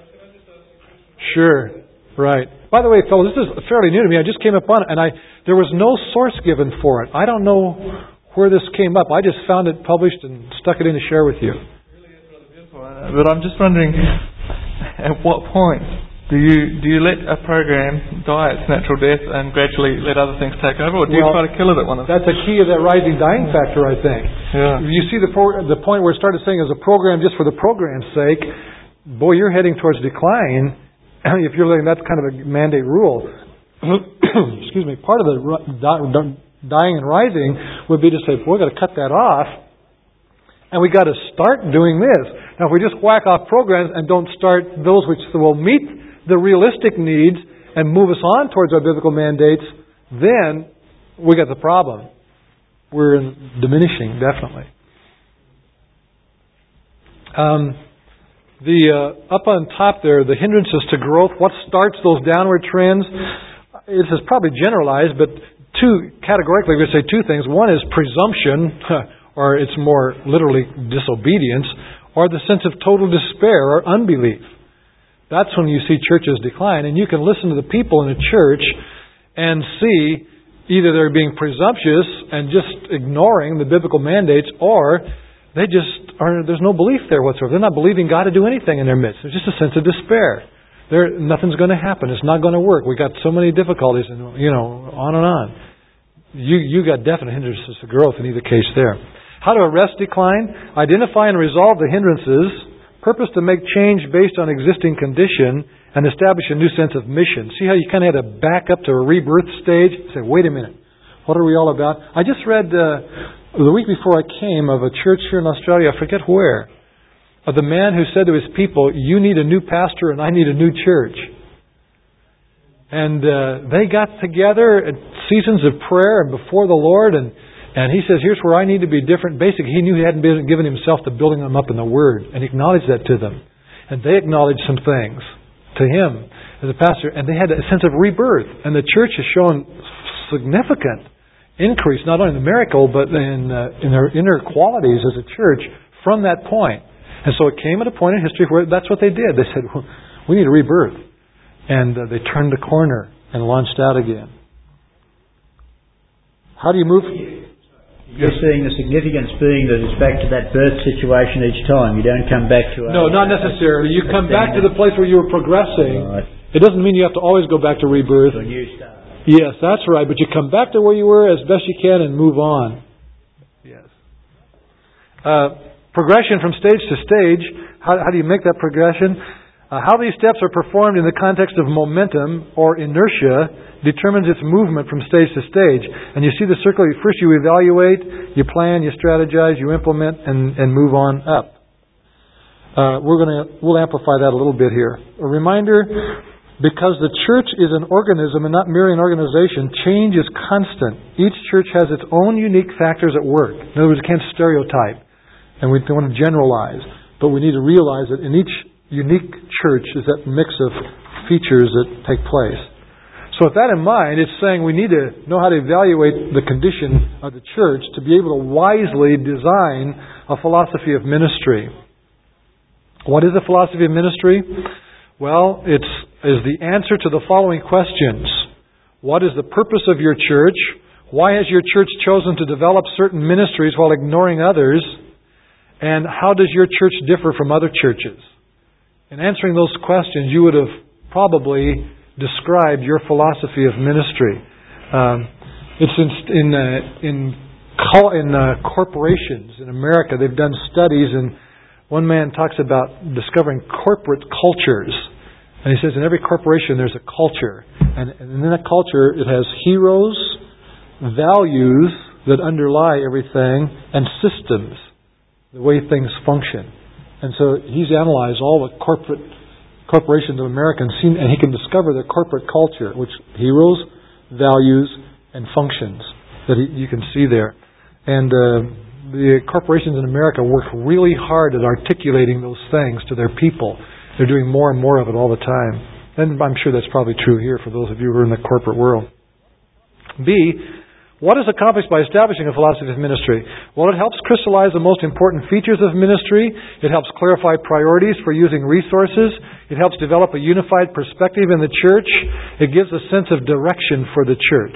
Sure. Right. By the way, fellows, this is fairly new to me. I just came upon it, and there was no source given for it. I don't know where this came up. I just found it published and stuck it in to share with you. But I'm just wondering, at what point do you let a program die its natural death and gradually let other things take over, or do you try to kill it at one of them? That's a key of that rising dying factor, I think. Yeah. You see the point where it started saying as a program just for the program's sake, boy, you're heading towards decline if you're letting that kind of a mandate rule. Excuse me. Part of the dying and rising would be to say, we've got to cut that off, and we've got to start doing this. Now, if we just whack off programs and don't start those which will meet the realistic needs and move us on towards our biblical mandates, then we got the problem. We're diminishing, definitely. Up on top there, the hindrances to growth, what starts those downward trends? This is probably generalized, but categorically, we say two things. One is presumption, or it's more literally disobedience, or the sense of total despair or unbelief. That's when you see churches decline. And you can listen to the people in a church and see either they're being presumptuous and just ignoring the biblical mandates, or there's no belief there whatsoever. They're not believing God to do anything in their midst. There's just a sense of despair. Nothing's going to happen. It's not going to work. We got so many difficulties, and on and on. You got definite hindrances to growth in either case there. How to arrest decline? Identify and resolve the hindrances. Purpose to make change based on existing condition and establish a new sense of mission. See how you kind of had to back up to a rebirth stage? Say, wait a minute. What are we all about? I just read the week before I came of a church here in Australia, I forget where, of the man who said to his people, you need a new pastor and I need a new church. And they got together at seasons of prayer and before the Lord, and he says, here's where I need to be different. Basically, he knew he hadn't given himself to building them up in the Word, and he acknowledged that to them. And they acknowledged some things to him as a pastor, and they had a sense of rebirth. And the church has shown significant increase, not only in the miracle, but in their inner qualities as a church from that point. And so it came at a point in history where that's what they did. They said, well, we need a rebirth. And they turned the corner and launched out again. How do you move? You're seeing the significance being that it's back to that birth situation each time. You don't come back to... No, not necessarily. You come back to the place where you were progressing. Right. It doesn't mean you have to always go back to rebirth. So a new start. Yes, that's right. But you come back to where you were as best you can and move on. Yes. Progression from stage to stage. How do you make that progression? How these steps are performed in the context of momentum or inertia determines its movement from stage to stage. And you see the circle. First you evaluate, you plan, you strategize, you implement, and move on up. We'll amplify that a little bit here. A reminder, because the church is an organism and not merely an organization, change is constant. Each church has its own unique factors at work. In other words, you can't stereotype, and we don't want to generalize. But we need to realize that in each unique church is that mix of features that take place. So with that in mind, it's saying we need to know how to evaluate the condition of the church to be able to wisely design a philosophy of ministry. What is a philosophy of ministry? Well, it is the answer to the following questions. What is the purpose of your church? Why has your church chosen to develop certain ministries while ignoring others? And how does your church differ from other churches? In answering those questions, you would have probably described your philosophy of ministry. It's in corporations in America. They've done studies, and one man talks about discovering corporate cultures. And he says in every corporation there's a culture. And in that culture it has heroes, values that underlie everything, and systems, the way things function. And so he's analyzed all the corporations of America and he can discover their corporate culture, which heroes, values, and functions that you can see there. And the corporations in America work really hard at articulating those things to their people. They're doing more and more of it all the time. And I'm sure that's probably true here for those of you who are in the corporate world. B, what is accomplished by establishing a philosophy of ministry? Well, it helps crystallize the most important features of ministry. It helps clarify priorities for using resources. It helps develop a unified perspective in the church. It gives a sense of direction for the church.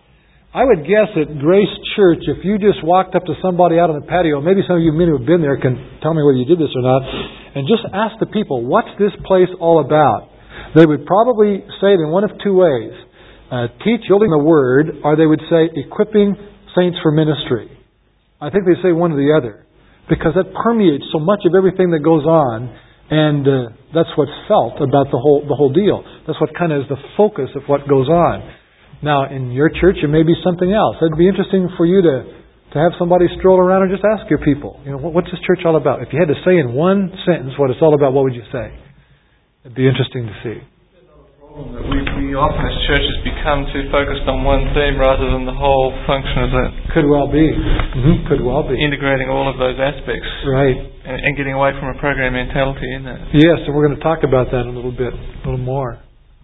I would guess at Grace Church, if you just walked up to somebody out on the patio, maybe some of you men who have been there can tell me whether you did this or not, and just ask the people, what's this place all about? They would probably say it in one of two ways. Teaching the Word, or they would say equipping saints for ministry. I think they say one or the other, because that permeates so much of everything that goes on, and that's what's felt about the whole deal. That's what kind of is the focus of what goes on. Now, in your church, it may be something else. It'd be interesting for you to have somebody stroll around and just ask your people, what's this church all about? If you had to say in one sentence what it's all about, what would you say? It'd be interesting to see. That we often as churches become too focused on one theme rather than the whole function of that. Could well be. Mm-hmm. Could well be. Integrating all of those aspects. Right. And getting away from a program mentality in that. Yes, and we're going to talk about that a little more.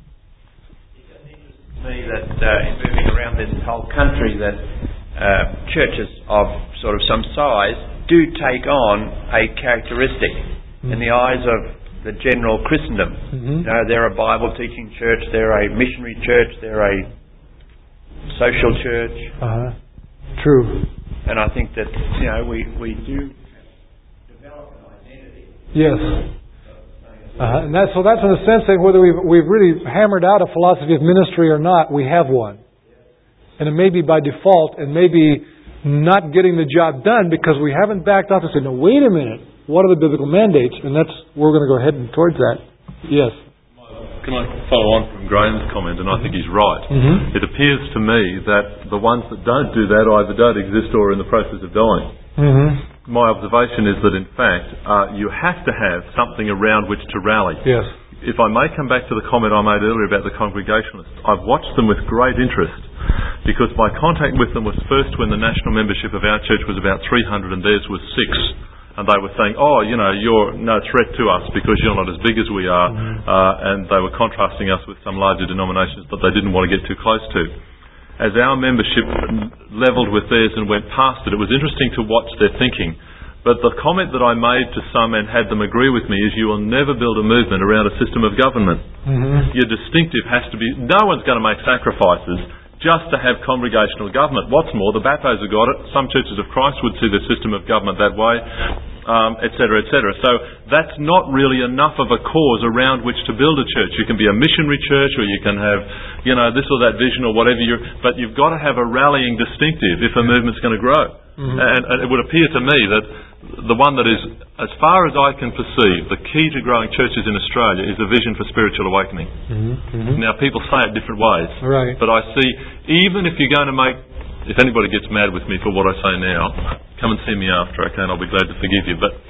It's interesting to me that in moving around this whole country that churches of sort of some size do take on a characteristic in the eyes of the general Christendom. Mm-hmm. They're a Bible teaching church, they're a missionary church, they're a social church. True. And I think that we do develop an identity. Yes. And that's in a sense saying whether we've really hammered out a philosophy of ministry or not, we have one. And it may be by default and maybe not getting the job done because we haven't backed off and said, no, wait a minute. What are the biblical mandates? And we're going to go ahead and towards that. Yes. Can I follow on from Graham's comment? And I think he's right. Mm-hmm. It appears to me that the ones that don't do that either don't exist or are in the process of dying. Mm-hmm. My observation is that, in fact, you have to have something around which to rally. Yes. If I may come back to the comment I made earlier about the Congregationalists, I've watched them with great interest because my contact with them was first when the national membership of our church was about 300 and theirs was 6. And they were saying, you're no threat to us because you're not as big as we are. And they were contrasting us with some larger denominations that they didn't want to get too close to. As our membership levelled with theirs and went past it, it was interesting to watch their thinking. But the comment that I made to some and had them agree with me is you will never build a movement around a system of government. Mm-hmm. Your distinctive has to be, no one's going to make sacrifices just to have congregational government. What's more, the Baptos have got it. Some churches of Christ would see the system of government that way, etc., etc. So that's not really enough of a cause around which to build a church. You can be a missionary church, or you can have, this or that vision or whatever. But you've got to have a rallying distinctive if a movement's going to grow. And it would appear to me that the one that is, as far as I can perceive, the key to growing churches in Australia is a vision for spiritual awakening. Now, people say it different ways, but I see, even if you're going to make, if anybody gets mad with me for what I say now, come and see me after, okay, and I'll be glad to forgive you. But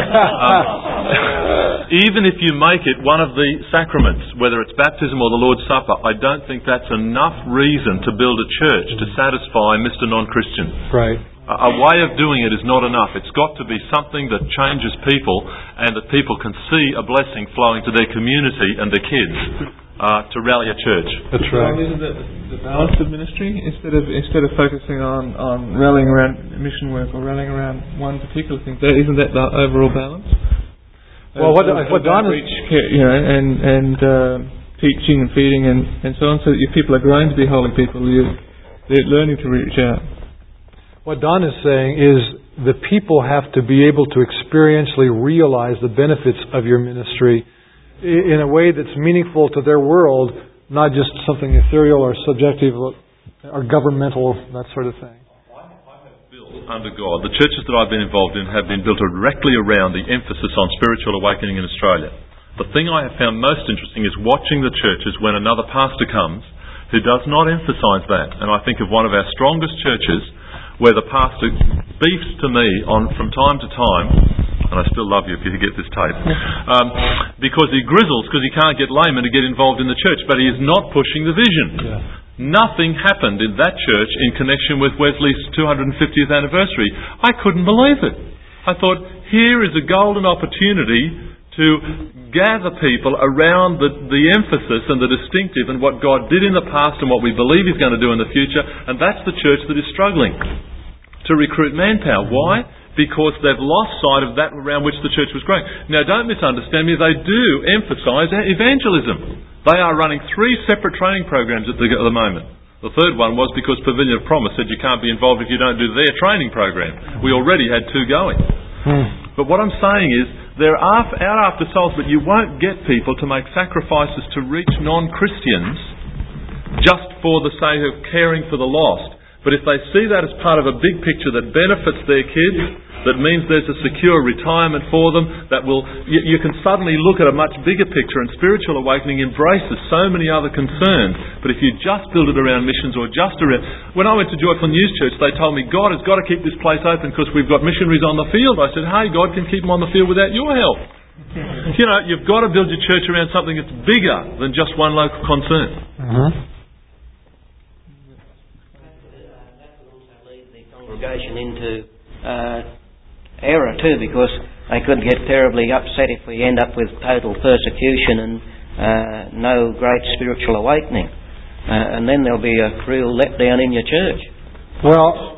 even if you make it one of the sacraments, whether it's baptism or the Lord's Supper, I don't think that's enough reason to build a church to satisfy Mr. Non-Christian. Right. A way of doing it is not enough. It's got to be something that changes people and that people can see a blessing flowing to their community and their kids to rally a church. That's right. Isn't that the balance of ministry? Instead of focusing on rallying around mission work or rallying around one particular thing, isn't that the overall balance? Well, what Don is, teaching and feeding and so on, so that your people are growing to be holy people. They're learning to reach out. What Don is saying is the people have to be able to experientially realize the benefits of your ministry in a way that's meaningful to their world, not just something ethereal or subjective or governmental, that sort of thing. I have built, under God, the churches that I've been involved in have been built directly around the emphasis on spiritual awakening in Australia. The thing I have found most interesting is watching the churches when another pastor comes who does not emphasise that. And I think of one of our strongest churches where the pastor beefs to me from time to time, and I still love you if you get this tape, because he grizzles because he can't get laymen to get involved in the church, but he is not pushing the vision. Yeah. Nothing happened in that church in connection with Wesley's 250th anniversary. I couldn't believe it. I thought, here is a golden opportunity to gather people around the emphasis and the distinctive and what God did in the past and what we believe He's going to do in the future, and that's the church that is struggling to recruit manpower. Why? Because they've lost sight of that around which the church was growing. Now, don't misunderstand me, they do emphasise evangelism. They are running 3 separate training programs at the moment. The third one was because Pavilion of Promise said you can't be involved if you don't do their training program. We already had 2 going. But what I'm saying is, they're out after souls, but you won't get people to make sacrifices to reach non-Christians just for the sake of caring for the lost. But if they see that as part of a big picture that benefits their kids, that means there's a secure retirement for them, that will, you can suddenly look at a much bigger picture, and spiritual awakening embraces so many other concerns. But if you just build it around missions or just around... When I went to Joyful News Church, they told me, God has got to keep this place open because we've got missionaries on the field. I said, hey, God can keep them on the field without your help. You know, you've got to build your church around something that's bigger than just one local concern. Congregation into error too, because they could get terribly upset if we end up with total persecution and no great spiritual awakening, and then there'll be a real letdown in your church. Well,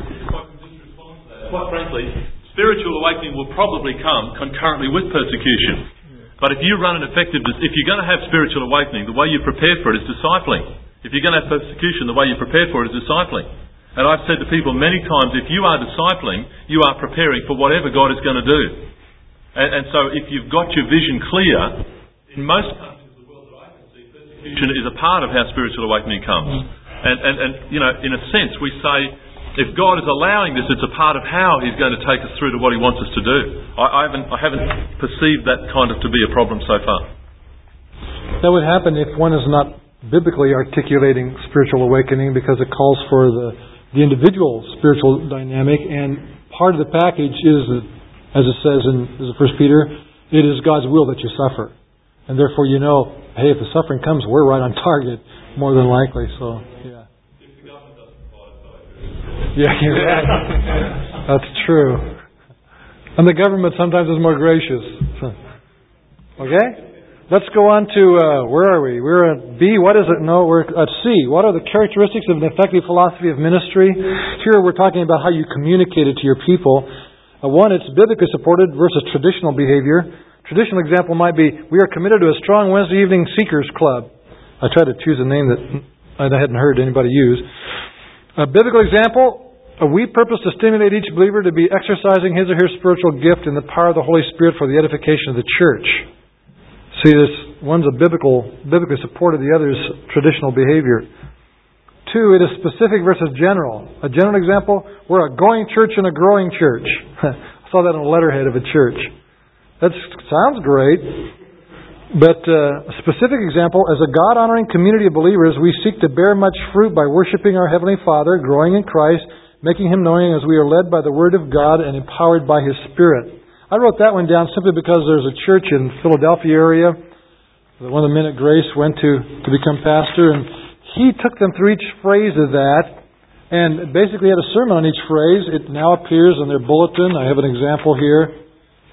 quite frankly, spiritual awakening will probably come concurrently with persecution. But if you run an effective, if you're going to have spiritual awakening, the way you prepare for it is discipling. If you're going to have persecution, the way you prepare for it is discipling. And I've said to people many times, if you are discipling, you are preparing for whatever God is going to do. And so if you've got your vision clear, in most countries of the world that I can see, persecution is a part of how spiritual awakening comes. And you know, in a sense, we say, if God is allowing this, it's a part of how He's going to take us through to what He wants us to do. I haven't perceived that kind of to be a problem so far. That would happen if one is not biblically articulating spiritual awakening, because it calls for the individual spiritual dynamic, and part of the package is, as it says in 1 Peter, it is God's will that you suffer. And therefore you know, hey, if the suffering comes, we're right on target, more than likely. So, yeah. If the government doesn't provide, yeah, you're right. That's true. And the government sometimes is more gracious. Okay? Let's go on to, where are we? We're at B. What is it? No, we're at C. What are the characteristics of an effective philosophy of ministry? Here we're talking about how you communicate it to your people. One, it's biblically supported versus traditional behavior. Traditional example might be, we are committed to a strong Wednesday evening seekers club. I tried to choose a name that I hadn't heard anybody use. A biblical example, we purpose to stimulate each believer to be exercising his or her spiritual gift in the power of the Holy Spirit for the edification of the church. See, this one's a biblically supported, the other's traditional behavior. 2, it is specific versus general. A general example, we're a going church and a growing church. I saw that on a letterhead of a church. That sounds great. But a specific example, as a God-honoring community of believers, we seek to bear much fruit by worshiping our Heavenly Father, growing in Christ, making Him known as we are led by the Word of God and empowered by His Spirit. I wrote that one down simply because there's a church in Philadelphia area that one of the men at Grace went to become pastor, and he took them through each phrase of that and basically had a sermon on each phrase. It now appears in their bulletin. I have an example here.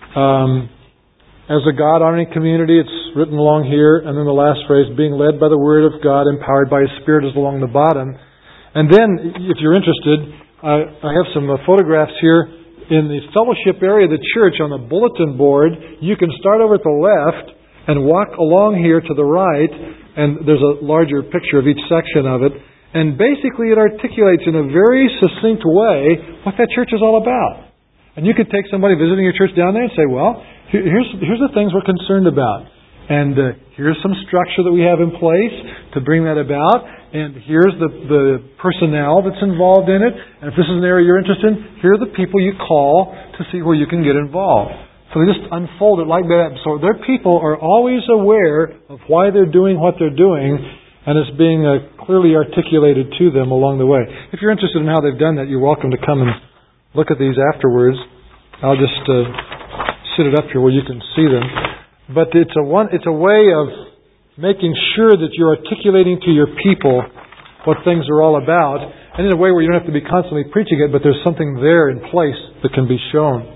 As a God-honoring community, it's written along here, and then the last phrase, being led by the Word of God, empowered by His Spirit, is along the bottom. And then, if you're interested, I have some photographs here. In the fellowship area of the church on the bulletin board, you can start over at the left and walk along here to the right, and there's a larger picture of each section of it. And basically it articulates in a very succinct way what that church is all about. And you could take somebody visiting your church down there and say, well, here's the things we're concerned about. And here's some structure that we have in place to bring that about. And here's the personnel that's involved in it. And if this is an area you're interested in, here are the people you call to see where you can get involved. So they just unfold it like that. So their people are always aware of why they're doing what they're doing, and it's being clearly articulated to them along the way. If you're interested in how they've done that, you're welcome to come and look at these afterwards. I'll just sit it up here where you can see them. But it's a way of making sure that you're articulating to your people what things are all about, and in a way where you don't have to be constantly preaching it, but there's something there in place that can be shown.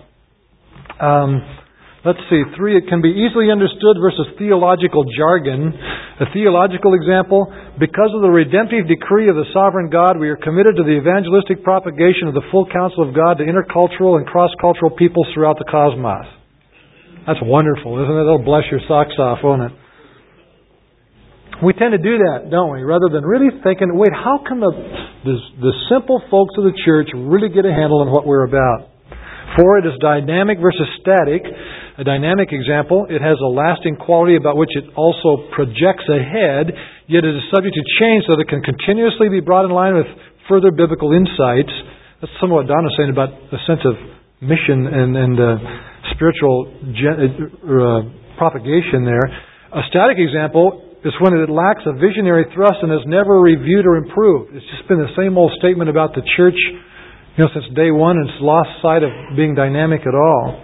Let's see. 3, it can be easily understood versus theological jargon. A theological example, because of the redemptive decree of the sovereign God, we are committed to the evangelistic propagation of the full counsel of God to intercultural and cross-cultural peoples throughout the cosmos. That's wonderful, isn't it? It'll bless your socks off, won't it? We tend to do that, don't we? Rather than really thinking, wait, how can the simple folks of the church really get a handle on what we're about? 4, it is dynamic versus static. A dynamic example, it has a lasting quality about which it also projects ahead, yet it is subject to change so that it can continuously be brought in line with further biblical insights. That's some of what Don was saying about the sense of mission and spiritual propagation there. A static example is when it lacks a visionary thrust and is never reviewed or improved. It's just been the same old statement about the church since day one, and it's lost sight of being dynamic at all.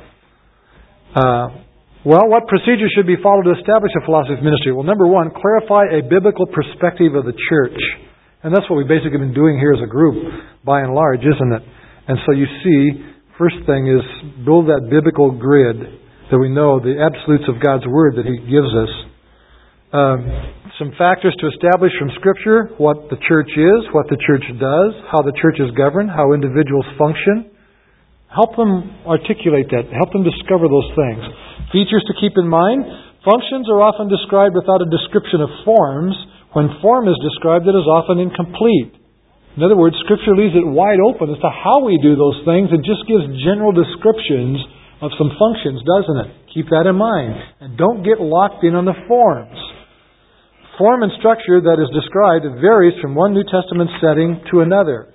What procedures should be followed to establish a philosophy of ministry? Well, number 1, clarify a biblical perspective of the church. And that's what we've basically been doing here as a group, by and large, isn't it? And so you see, first thing is build that biblical grid that we know, the absolutes of God's Word that He gives us. Some factors to establish from Scripture what the church is, what the church does, how the church is governed, how individuals function. Help them articulate that. Help them discover those things. Features to keep in mind. Functions are often described without a description of forms. When form is described, it is often incomplete. In other words, Scripture leaves it wide open as to how we do those things and just gives general descriptions of some functions, doesn't it? Keep that in mind. And don't get locked in on the forms. Form and structure that is described varies from one New Testament setting to another.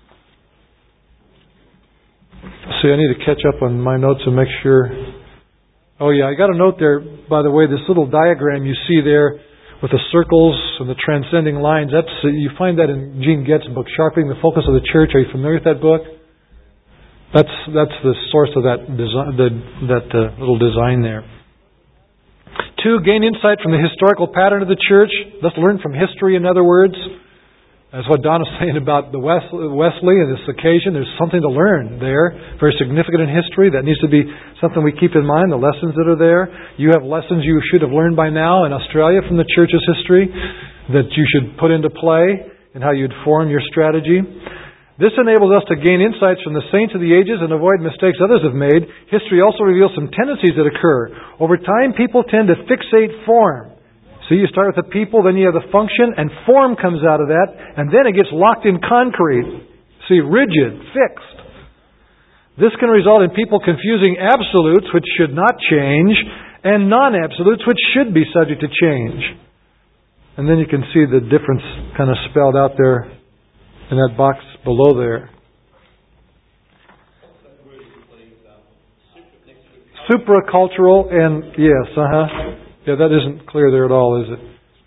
See, I need to catch up on my notes and make sure. Oh yeah, I got a note there, by the way, this little diagram you see there with the circles and the transcending lines. You find that in Gene Gett's book, Sharpening the Focus of the Church. Are you familiar with that book? That's the source of that design, that little design there. 2, gain insight from the historical pattern of the church. Let's learn from history, in other words. That's what Don was saying about the Wesley and this occasion. There's something to learn there. Very significant in history. That needs to be something we keep in mind, the lessons that are there. You have lessons you should have learned by now in Australia from the church's history that you should put into play in how you'd form your strategy. This enables us to gain insights from the saints of the ages and avoid mistakes others have made. History also reveals some tendencies that occur. Over time, people tend to fixate form. So you start with the people, then you have the function, and form comes out of that, and then it gets locked in concrete. See, rigid, fixed. This can result in people confusing absolutes, which should not change, and non-absolutes, which should be subject to change. And then you can see the difference kind of spelled out there in that box below there. Supracultural and yes, yeah, that isn't clear there at all, is it?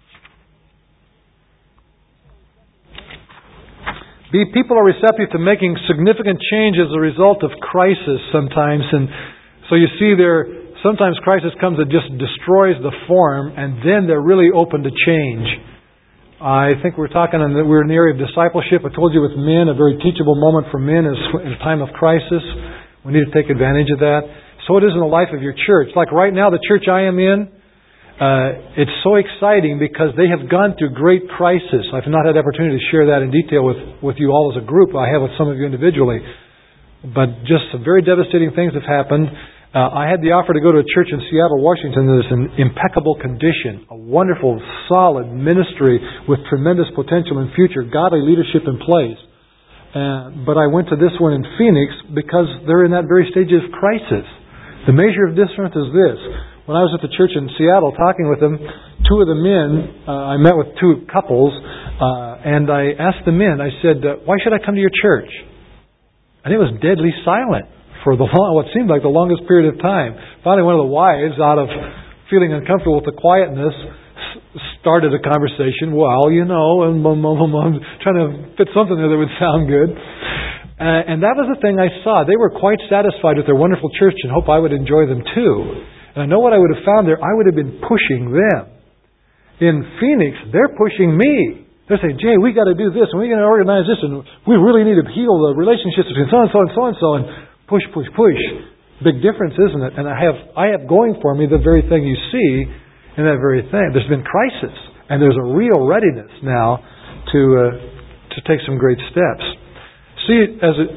B, people are receptive to making significant change as a result of crisis sometimes, and so you see there, sometimes crisis comes that just destroys the form, and then they're really open to change. I think we're in the area of discipleship. I told you with men, a very teachable moment for men is in a time of crisis. We need to take advantage of that. So it is in the life of your church. Like right now, the church I am in, it's so exciting because they have gone through great crisis. I've not had the opportunity to share that in detail with you all as a group. I have with some of you individually. But just some very devastating things have happened. I had the offer to go to a church in Seattle, Washington that is in impeccable condition. A wonderful, solid ministry with tremendous potential in future. Godly leadership in place. But I went to this one in Phoenix because they're in that very stage of crisis. The measure of difference is this. When I was at the church in Seattle talking with them, two of the men, I met with two couples, and I asked the men, I said, why should I come to your church? And it was deadly silent for what seemed like the longest period of time. Finally, one of the wives, out of feeling uncomfortable with the quietness, started a conversation. Well, you know, and trying to fit something there that would sound good. And that was the thing I saw. They were quite satisfied with their wonderful church and hope I would enjoy them too. And I know what I would have found there. I would have been pushing them. In Phoenix, they're pushing me. They're saying, Jay, we got to do this, and we got to organize this, and we really need to heal the relationships between so and so and so and so, and push. Big difference, isn't it? And I have going for me the very thing you see in that very thing. There's been crisis, and there's a real readiness now to take some great steps. See, as it...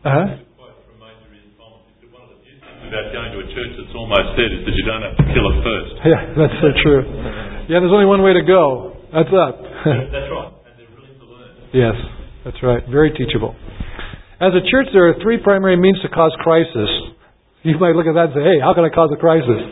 About going to a church that's almost dead is that you don't have to kill it first. Yeah, that's so true. Yeah, there's only one way to go. That's up. That's right. And they're willing to learn. Yes, that's right. Very teachable. As a church, there are three primary means to cause crisis. You might look at that and say, hey, how can I cause a crisis?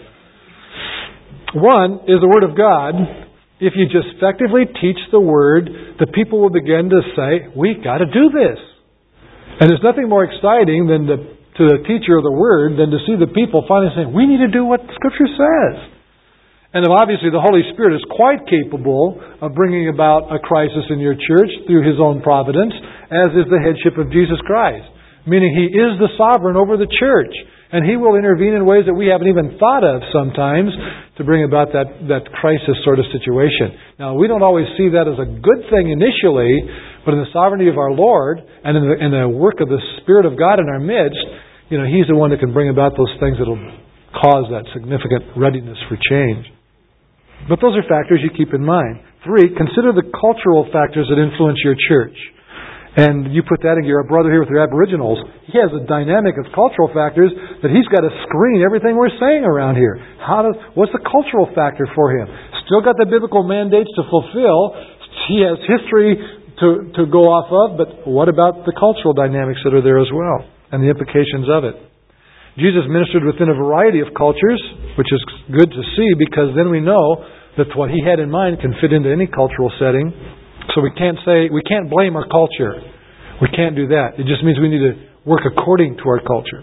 One is the Word of God. If you just effectively teach the Word, the people will begin to say, we got to do this. And there's nothing more exciting than to the teacher of the Word than to see the people finally saying, we need to do what Scripture says. And obviously the Holy Spirit is quite capable of bringing about a crisis in your church through His own providence, as is the headship of Jesus Christ. Meaning He is the sovereign over the church. And He will intervene in ways that we haven't even thought of sometimes to bring about that crisis sort of situation. Now, we don't always see that as a good thing initially, but in the sovereignty of our Lord and in the work of the Spirit of God in our midst, He's the one that can bring about those things that will cause that significant readiness for change. But those are factors you keep in mind. 3, consider the cultural factors that influence your church. And you put that in, you're a brother here with your Aboriginals. He has a dynamic of cultural factors that he's got to screen everything we're saying around here. What's the cultural factor for him? Still got the biblical mandates to fulfill. He has history to go off of, but what about the cultural dynamics that are there as well? And the implications of it. Jesus ministered within a variety of cultures, which is good to see because then we know that what He had in mind can fit into any cultural setting. So we can't blame our culture. We can't do that. It just means we need to work according to our culture.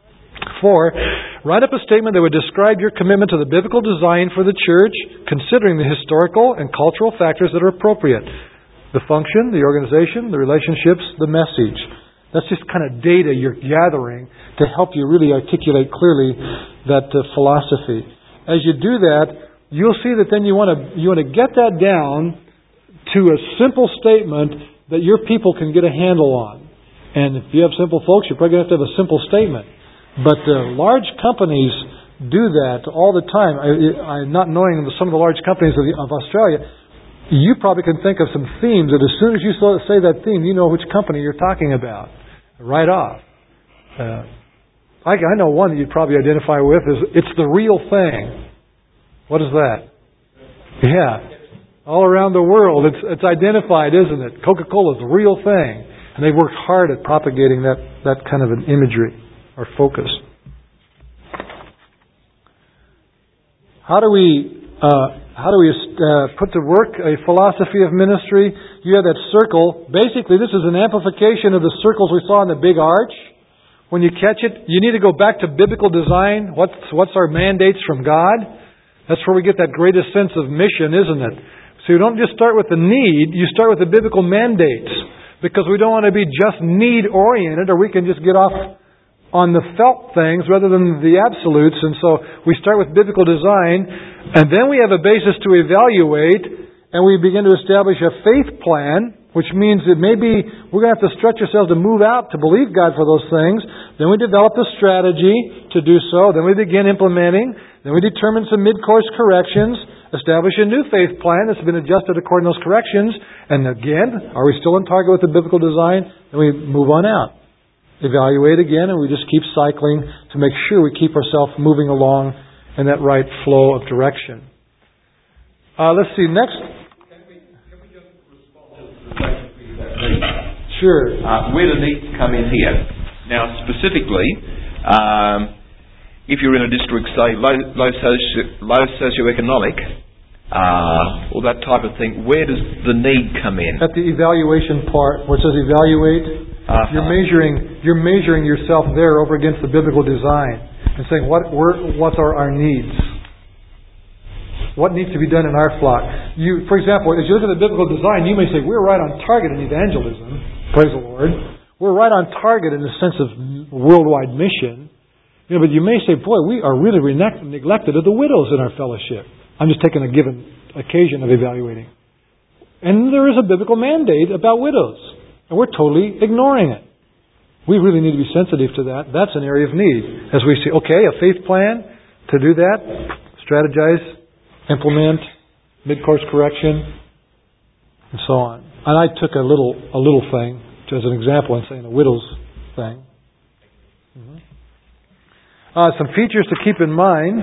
4, write up a statement that would describe your commitment to the biblical design for the church, considering the historical and cultural factors that are appropriate. The function, the organization, the relationships, the message. That's just kind of data you're gathering to help you really articulate clearly that philosophy. As you do that, you'll see that then you want to get that down to a simple statement that your people can get a handle on. And if you have simple folks, you're probably going to have a simple statement. But large companies do that all the time. I'm not knowing some of the large companies of Australia. You probably can think of some themes that as soon as you say that theme, you know which company you're talking about. Right off. I know one that you'd probably identify with is it's the real thing. What is that? Yeah. All around the world it's identified, isn't it? Coca-Cola is the real thing. And they've worked hard at propagating that kind of an imagery or focus. How do we put to work a philosophy of ministry? you have that circle. Basically, this is an amplification of the circles we saw in the big arch. When you catch it, you need to go back to biblical design. What's our mandates from God? That's where we get that greatest sense of mission, isn't it? So you don't just start with the need, you start with the biblical mandates. Because we don't want to be just need-oriented, or we can just get off on the felt things rather than the absolutes. And so we start with biblical design, and then we have a basis to evaluate, and we begin to establish a faith plan, which means that maybe we're going to have to stretch ourselves to move out to believe God for those things. Then we develop a strategy to do so. Then we begin implementing. Then we determine some mid-course corrections, establish a new faith plan that's been adjusted according to those corrections. And again, are we still on target with the biblical design? Then we move on out. Evaluate again, and we just keep cycling to make sure we keep ourselves moving along in that right flow of direction. Let's see, next. Sure. Where do needs come in here? Now, specifically, if you're in a district, say, low socioeconomic, or that type of thing, where does the need come in? At the evaluation part, where it says evaluate, you're measuring yourself there over against the biblical design and saying, what are our needs? What needs to be done in our flock? For example, as you look at the biblical design, you may say, we're right on target in evangelism. Praise the Lord. We're right on target in the sense of worldwide mission. But you may say, boy, we are really neglected of the widows in our fellowship. I'm just taking a given occasion of evaluating. And there is a biblical mandate about widows. And we're totally ignoring it. We really need to be sensitive to that. That's an area of need. As we see, okay, a faith plan to do that, strategize, implement, mid-course correction, and so on. And I took a little thing as an example in saying the widow's thing. Some features to keep in mind.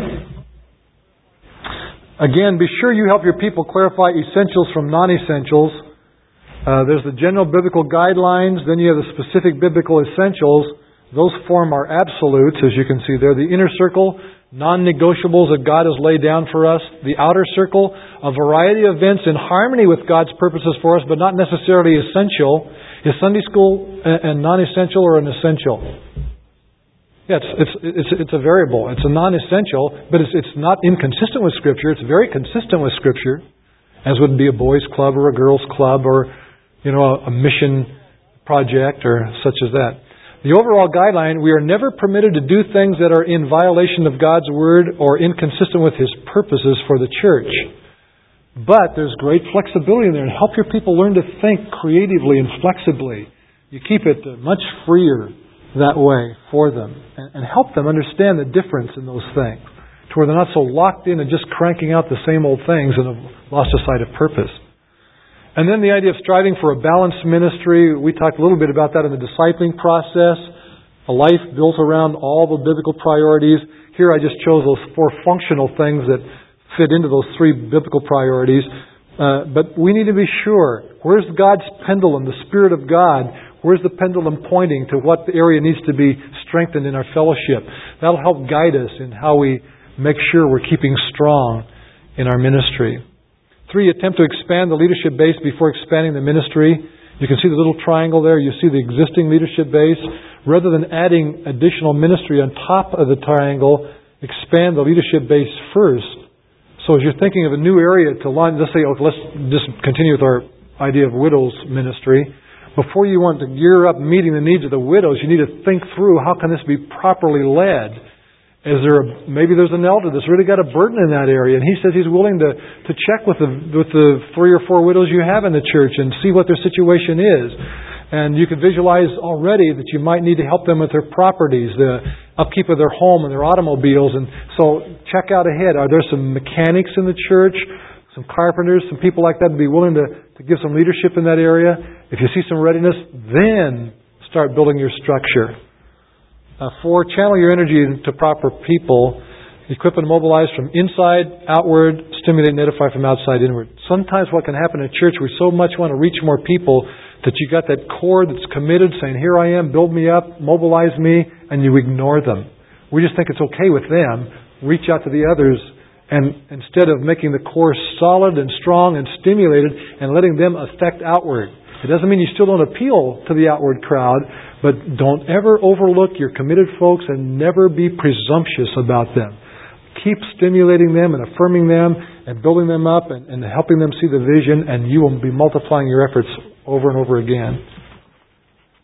Again, be sure you help your people clarify essentials from non-essentials. There's the general biblical guidelines. Then you have the specific biblical essentials. Those form our absolutes, as you can see there. The inner circle, non-negotiables that God has laid down for us. The outer circle, a variety of events in harmony with God's purposes for us, but not necessarily essential. Is Sunday school and non-essential or an essential? Yeah, it's a variable. It's a non-essential, but it's not inconsistent with Scripture. It's very consistent with Scripture, as would be a boys' club or a girls' club or, a mission project or such as that. The overall guideline, we are never permitted to do things that are in violation of God's Word or inconsistent with His purposes for the church. But there's great flexibility in there, and help your people learn to think creatively and flexibly. You keep it much freer that way for them, and help them understand the difference in those things, to where they're not so locked in and just cranking out the same old things and have lost a sight of purpose. And then the idea of striving for a balanced ministry, we talked a little bit about that in the discipling process, a life built around all the biblical priorities. Here I just chose those 4 functional things that fit into those 3 biblical priorities. But we need to be sure, where's God's pendulum, the Spirit of God? Where's the pendulum pointing to what area needs to be strengthened in our fellowship? That'll help guide us in how we make sure we're keeping strong in our ministry. 3, attempt to expand the leadership base before expanding the ministry. You can see the little triangle there. You see the existing leadership base. Rather than adding additional ministry on top of the triangle, expand the leadership base first. So as you're thinking of a new area to launch, let's say, let's just continue with our idea of widows ministry. Before you want to gear up meeting the needs of the widows, you need to think through how can this be properly led. Maybe there's an elder that's really got a burden in that area, and he says he's willing to check with the 3 or 4 widows you have in the church and see what their situation is. And you can visualize already that you might need to help them with their properties, the upkeep of their home and their automobiles. And so check out ahead. Are there some mechanics in the church, some carpenters, some people like that to be willing to give some leadership in that area? If you see some readiness, then start building your structure. 4, channel your energy into proper people. Equip and mobilize from inside outward, stimulate and edify from outside inward. Sometimes what can happen in church, we so much want to reach more people that you got that core that's committed, saying, here I am, build me up, mobilize me, and you ignore them. We just think it's okay with them. Reach out to the others And instead of making the core solid and strong and stimulated and letting them affect outward. It doesn't mean you still don't appeal to the outward crowd, but don't ever overlook your committed folks and never be presumptuous about them. Keep stimulating them and affirming them and building them up and helping them see the vision, and you will be multiplying your efforts over and over again.